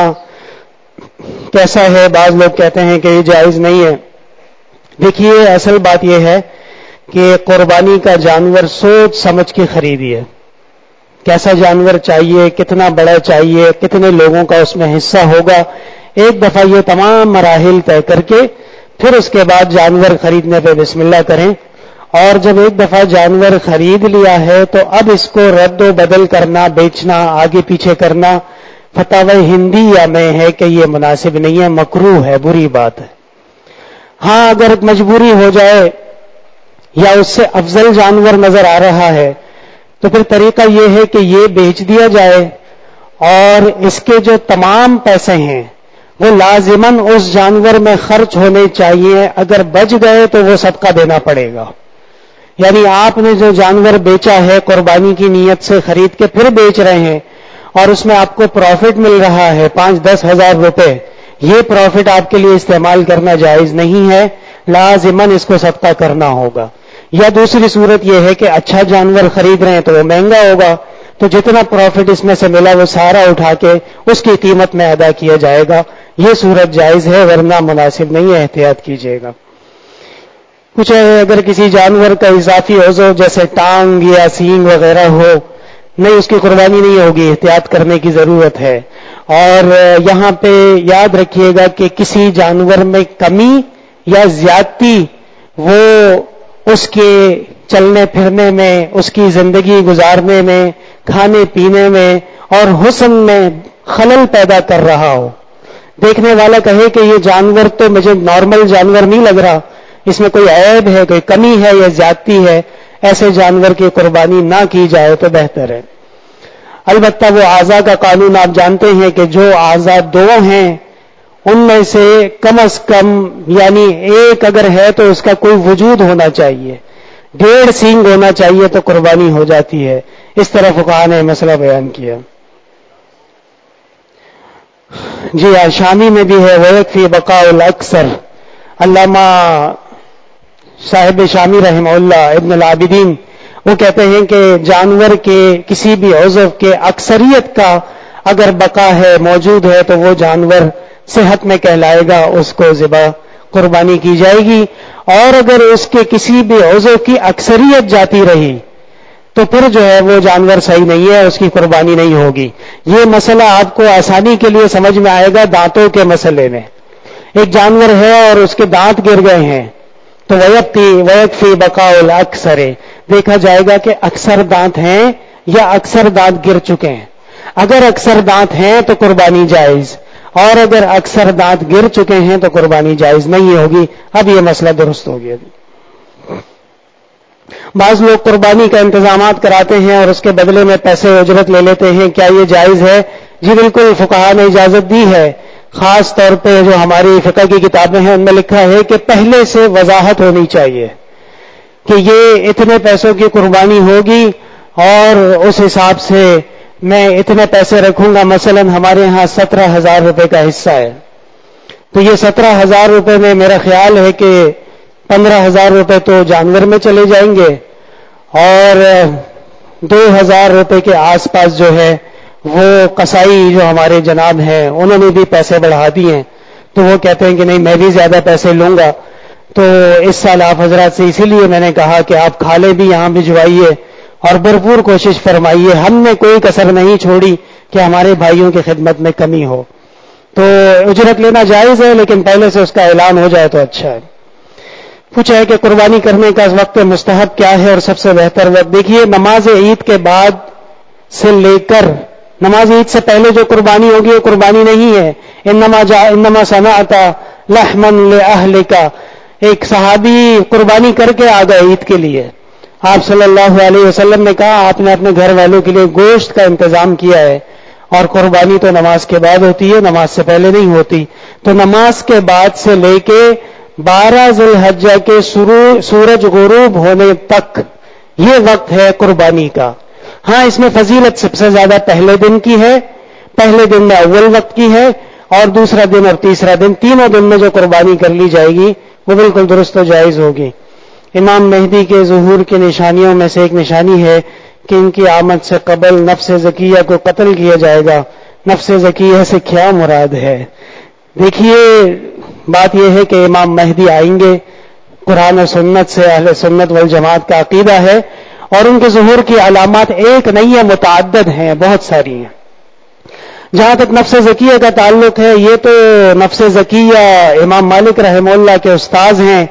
کیسا ہے؟ بعض لوگ کہتے ہیں کہ یہ جائز نہیں ہے. دیکھیے اصل بات یہ ہے کہ قربانی کا جانور سوچ سمجھ کے خریدیے. کیسا جانور چاہیے، کتنا بڑا چاہیے، کتنے لوگوں کا اس میں حصہ ہوگا. ایک دفعہ یہ تمام مراحل طے کر کے پھر اس کے بعد جانور خریدنے پہ بسم اللہ کریں. اور جب ایک دفعہ جانور خرید لیا ہے تو اب اس کو رد و بدل کرنا، بیچنا، آگے پیچھے کرنا فتاوی ہندیہ میں ہے کہ یہ مناسب نہیں ہے، مکروہ ہے، بری بات ہے. ہاں اگر مجبوری ہو جائے یا اس سے افضل جانور نظر آ رہا ہے تو پھر طریقہ یہ ہے کہ یہ بیچ دیا جائے اور اس کے جو تمام پیسے ہیں وہ لازماً اس جانور میں خرچ ہونے چاہیے. اگر بچ گئے تو وہ صدقہ دینا پڑے گا. یعنی آپ نے جو جانور بیچا ہے قربانی کی نیت سے خرید کے پھر بیچ رہے ہیں اور اس میں آپ کو پروفٹ مل رہا ہے پانچ دس ہزار روپے, یہ پروفٹ آپ کے لیے استعمال کرنا جائز نہیں ہے, لازماً اس کو صدقہ کرنا ہوگا. یا دوسری صورت یہ ہے کہ اچھا جانور خرید رہے ہیں تو وہ مہنگا ہوگا, تو جتنا پروفٹ اس میں سے ملا وہ سارا اٹھا کے اس کی قیمت میں ادا کیا جائے گا. یہ صورت جائز ہے, ورنہ مناسب نہیں ہے, احتیاط کیجیے گا. کچھ اگر کسی جانور کا اضافی عضو جیسے ٹانگ یا سینگ وغیرہ ہو, نہیں اس کی قربانی نہیں ہوگی, احتیاط کرنے کی ضرورت ہے. اور یہاں پہ یاد رکھیے گا کہ کسی جانور میں کمی یا زیادتی وہ اس کے چلنے پھرنے میں, اس کی زندگی گزارنے میں, کھانے پینے میں اور حسن میں خلل پیدا کر رہا ہو. دیکھنے والا کہے کہ یہ جانور تو مجھے نارمل جانور نہیں لگ رہا, اس میں کوئی عیب ہے, کوئی کمی ہے یا زیادتی ہے, ایسے جانور کی قربانی نہ کی جائے تو بہتر ہے. البتہ وہ اعضاء کا قانون آپ جانتے ہیں کہ جو اعضاء دو ہیں ان میں سے کم از کم یعنی ایک اگر ہے تو اس کا کوئی وجود ہونا چاہیے, ڈیڑھ سینگ ہونا چاہیے تو قربانی ہو جاتی ہے. اس طرح فقہاء نے مسئلہ بیان کیا. جی ہاں, شامی میں بھی ہے وَيَكْفِي بَقَاءُ الْأَكْثَرِ. علامہ صاحب شامی رحمہ اللہ ابن العابدین وہ کہتے ہیں کہ جانور کے کسی بھی عضو کے اکثریت کا اگر بقا ہے, موجود ہے, تو وہ جانور صحت میں کہلائے گا, اس کو ذبح قربانی کی جائے گی. اور اگر اس کے کسی بھی عضو کی اکثریت جاتی رہی تو پھر جو ہے وہ جانور صحیح نہیں ہے, اس کی قربانی نہیں ہوگی. یہ مسئلہ آپ کو آسانی کے لیے سمجھ میں آئے گا دانتوں کے مسئلے میں. ایک جانور ہے اور اس کے دانت گر گئے ہیں تو وَيَكْفِي بَقَاءُ الْأَكْثَرِ, دیکھا جائے گا کہ اکثر دانت ہیں یا اکثر دانت گر چکے ہیں. اگر اکثر دانت ہیں تو قربانی جائز, اور اگر اکثر دانت گر چکے ہیں تو قربانی جائز نہیں ہوگی. اب یہ مسئلہ درست ہو گیا. بعض لوگ قربانی کا انتظامات کراتے ہیں اور اس کے بدلے میں پیسے اجرت لے لیتے ہیں, کیا یہ جائز ہے؟ جی بالکل, فقہاء نے اجازت دی ہے. خاص طور پہ جو ہماری فقہ کی کتابیں ہیں ان میں لکھا ہے کہ پہلے سے وضاحت ہونی چاہیے کہ یہ اتنے پیسوں کی قربانی ہوگی اور اس حساب سے میں اتنے پیسے رکھوں گا. مثلا ہمارے ہاں سترہ ہزار روپے کا حصہ ہے, تو یہ سترہ ہزار روپے میں میرا خیال ہے کہ پندرہ ہزار روپے تو جانور میں چلے جائیں گے اور دو ہزار روپے کے آس پاس جو ہے وہ قصائی جو ہمارے جناب ہیں انہوں نے بھی پیسے بڑھا دیے ہیں, تو وہ کہتے ہیں کہ نہیں میں بھی زیادہ پیسے لوں گا. تو اس سال آپ حضرات سے اسی لیے میں نے کہا کہ آپ کھالے بھی یہاں بھجوائیے اور بھرپور کوشش فرمائیے. ہم نے کوئی کسر نہیں چھوڑی کہ ہمارے بھائیوں کی خدمت میں کمی ہو. تو اجرت لینا جائز ہے, لیکن پہلے سے اس کا اعلان ہو جائے تو اچھا ہے. پوچھا ہے کہ قربانی کرنے کا وقت مستحب کیا ہے اور سب سے بہتر وقت. دیکھیے, نماز عید کے بعد سے لے کر نماز عید سے پہلے جو قربانی ہوگی وہ قربانی نہیں ہے. انما جا انما صنعت لحما لاهلک, ایک صحابی قربانی کر کے آ گئے عید کے لیے. آپ صلی اللہ علیہ وسلم نے کہا آپ نے اپنے گھر والوں کے لیے گوشت کا انتظام کیا ہے, اور قربانی تو نماز کے بعد ہوتی ہے, نماز سے پہلے نہیں ہوتی. تو نماز کے بعد سے لے کے بارہ ذی الحجہ کے سورج غروب ہونے تک یہ وقت ہے قربانی کا. ہاں, اس میں فضیلت سب سے زیادہ پہلے دن کی ہے, پہلے دن میں اول وقت کی ہے, اور دوسرا دن اور تیسرا دن, تینوں دن میں جو قربانی کر لی جائے گی وہ بالکل درست و جائز ہوگی. امام مہدی کے ظہور کی نشانیوں میں سے ایک نشانی ہے کہ ان کی آمد سے قبل نفس زکیہ کو قتل کیا جائے گا. نفس زکیہ سے کیا مراد ہے؟ دیکھیے, بات یہ ہے کہ امام مہدی آئیں گے, قرآن و سنت سے اہل سنت والجماعت کا عقیدہ ہے, اور ان کے ظہور کی علامات ایک نہیں ہے, متعدد ہیں, بہت ساری ہیں. جہاں تک نفس زکیہ کا تعلق ہے, یہ تو نفس زکیہ امام مالک رحمہ اللہ کے استاذ ہیں,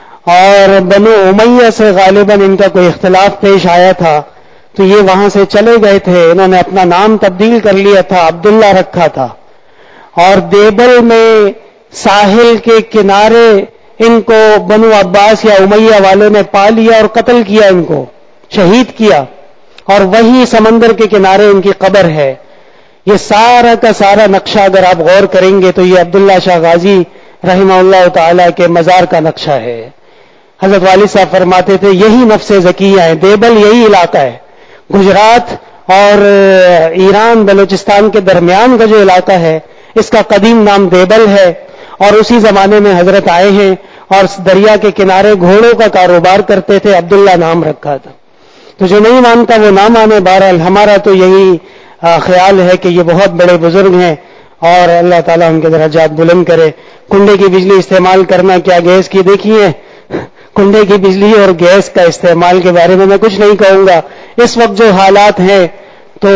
اور بنو امیہ سے غالباً ان کا کوئی اختلاف پیش آیا تھا, تو یہ وہاں سے چلے گئے تھے. انہوں نے اپنا نام تبدیل کر لیا تھا, عبداللہ رکھا تھا, اور دیبل میں ساحل کے کنارے ان کو بنو عباس یا امیہ والوں نے پا لیا اور قتل کیا، ان کو شہید کیا، اور وہی سمندر کے کنارے ان کی قبر ہے۔ یہ سارا کا سارا نقشہ اگر آپ غور کریں گے تو یہ عبداللہ شاہ غازی رحمہ اللہ تعالی کے مزار کا نقشہ ہے۔ حضرت والد صاحب فرماتے تھے یہی نفس زکیہ ہے، دیبل یہی علاقہ ہے، گجرات اور ایران بلوچستان کے درمیان کا جو علاقہ ہے اس کا قدیم نام دیبل ہے، اور اسی زمانے میں حضرت آئے ہیں اور دریا کے کنارے گھوڑوں کا کاروبار کرتے تھے، عبداللہ نام رکھا تھا۔ تو جو نہیں مانتا وہ نہ مانے، بہرحال ہمارا تو یہی خیال ہے کہ یہ بہت بڑے بزرگ ہیں اور اللہ تعالیٰ ان کے درجات بلند کرے۔ کنڈے کی بجلی استعمال کرنا کیا گیس کی دیکھیے، کنڈے کی بجلی اور گیس کا استعمال کے بارے میں میں کچھ نہیں کہوں گا۔ اس وقت جو حالات ہیں تو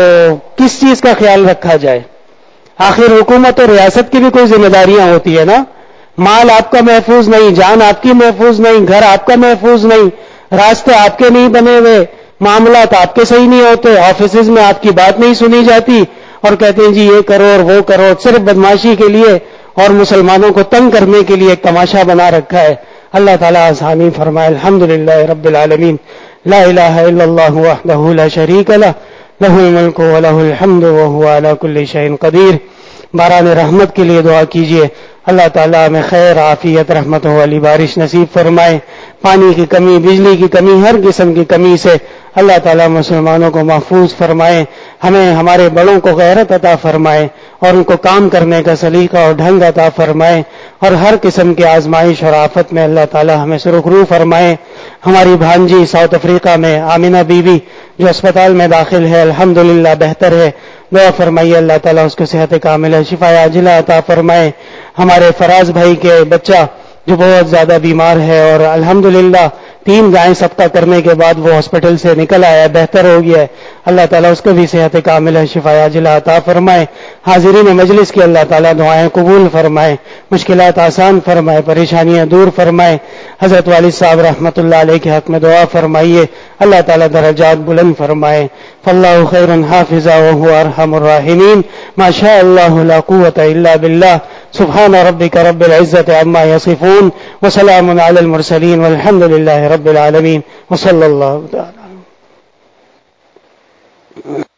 کس چیز کا خیال رکھا جائے؟ آخر حکومت اور ریاست کی بھی کوئی ذمہ داریاں ہوتی ہے نا۔ مال آپ کا محفوظ نہیں، جان آپ کی محفوظ نہیں، گھر آپ کا محفوظ نہیں، راستے آپ کے نہیں بنے ہوئے، معاملات آپ کے صحیح نہیں ہوتے، آفیسز میں آپ کی بات نہیں سنی جاتی اور کہتے ہیں جی یہ کرو اور وہ کرو، صرف بدماشی کے لیے اور مسلمانوں کو تنگ کرنے کے لیے ایک تماشا بنا رکھا ہے۔ اللہ تعالیٰ آسانی فرمائے۔ الحمدللہ رب العالمین، لا الہ الا اللہ وحدہ لا شریک لہ، لہ الملک ولہ الحمد وہو علی کل شیء قدیر۔ باران رحمت کے لیے دعا کیجیے، اللہ تعالیٰ ہمیں خیر، عافیت، رحمت والی بارش نصیب فرمائے۔ پانی کی کمی، بجلی کی کمی، ہر قسم کی کمی سے اللہ تعالیٰ مسلمانوں کو محفوظ فرمائے۔ ہمیں ہمارے بڑوں کو غیرت عطا فرمائے اور ان کو کام کرنے کا سلیقہ اور ڈھنگ عطا فرمائے، اور ہر قسم کی آزمائش اور آفت میں اللہ تعالیٰ ہمیں سرخرو فرمائے۔ ہماری بھانجی ساؤتھ افریقہ میں آمینہ بی بی جو اسپتال میں داخل ہے الحمدللہ بہتر ہے، دعا فرمائیے اللہ تعالیٰ اس کو صحت کاملہ شفا عاجلہ عطا فرمائے۔ ہمارے فراز بھائی کے بچہ جو بہت زیادہ بیمار ہے اور الحمدللہ تین گائیں صدقہ کرنے کے بعد وہ ہاسپٹل سے نکل آیا، بہتر ہو گیا ہے، اللہ تعالیٰ اس کو بھی صحت کاملہ شفا عاجلہ عطا فرمائے۔ حاضرین مجلس کی اللہ تعالیٰ دعائیں قبول فرمائے، مشکلات آسان فرمائے، پریشانیاں دور فرمائے۔ حضرت والد صاحب رحمۃ اللہ علیہ کے حق میں دعا فرمائیے، اللہ تعالیٰ درجات بلند فرمائے۔ فاللہ خیر حافظا وهو ارحم الراحمین، ما شاء اللہ لا قوة الا باللہ۔ سبحان ربک رب العزة عما یصفون وسلام علی المرسلین والحمد للہ رب العالمین وصلی اللہ تعالی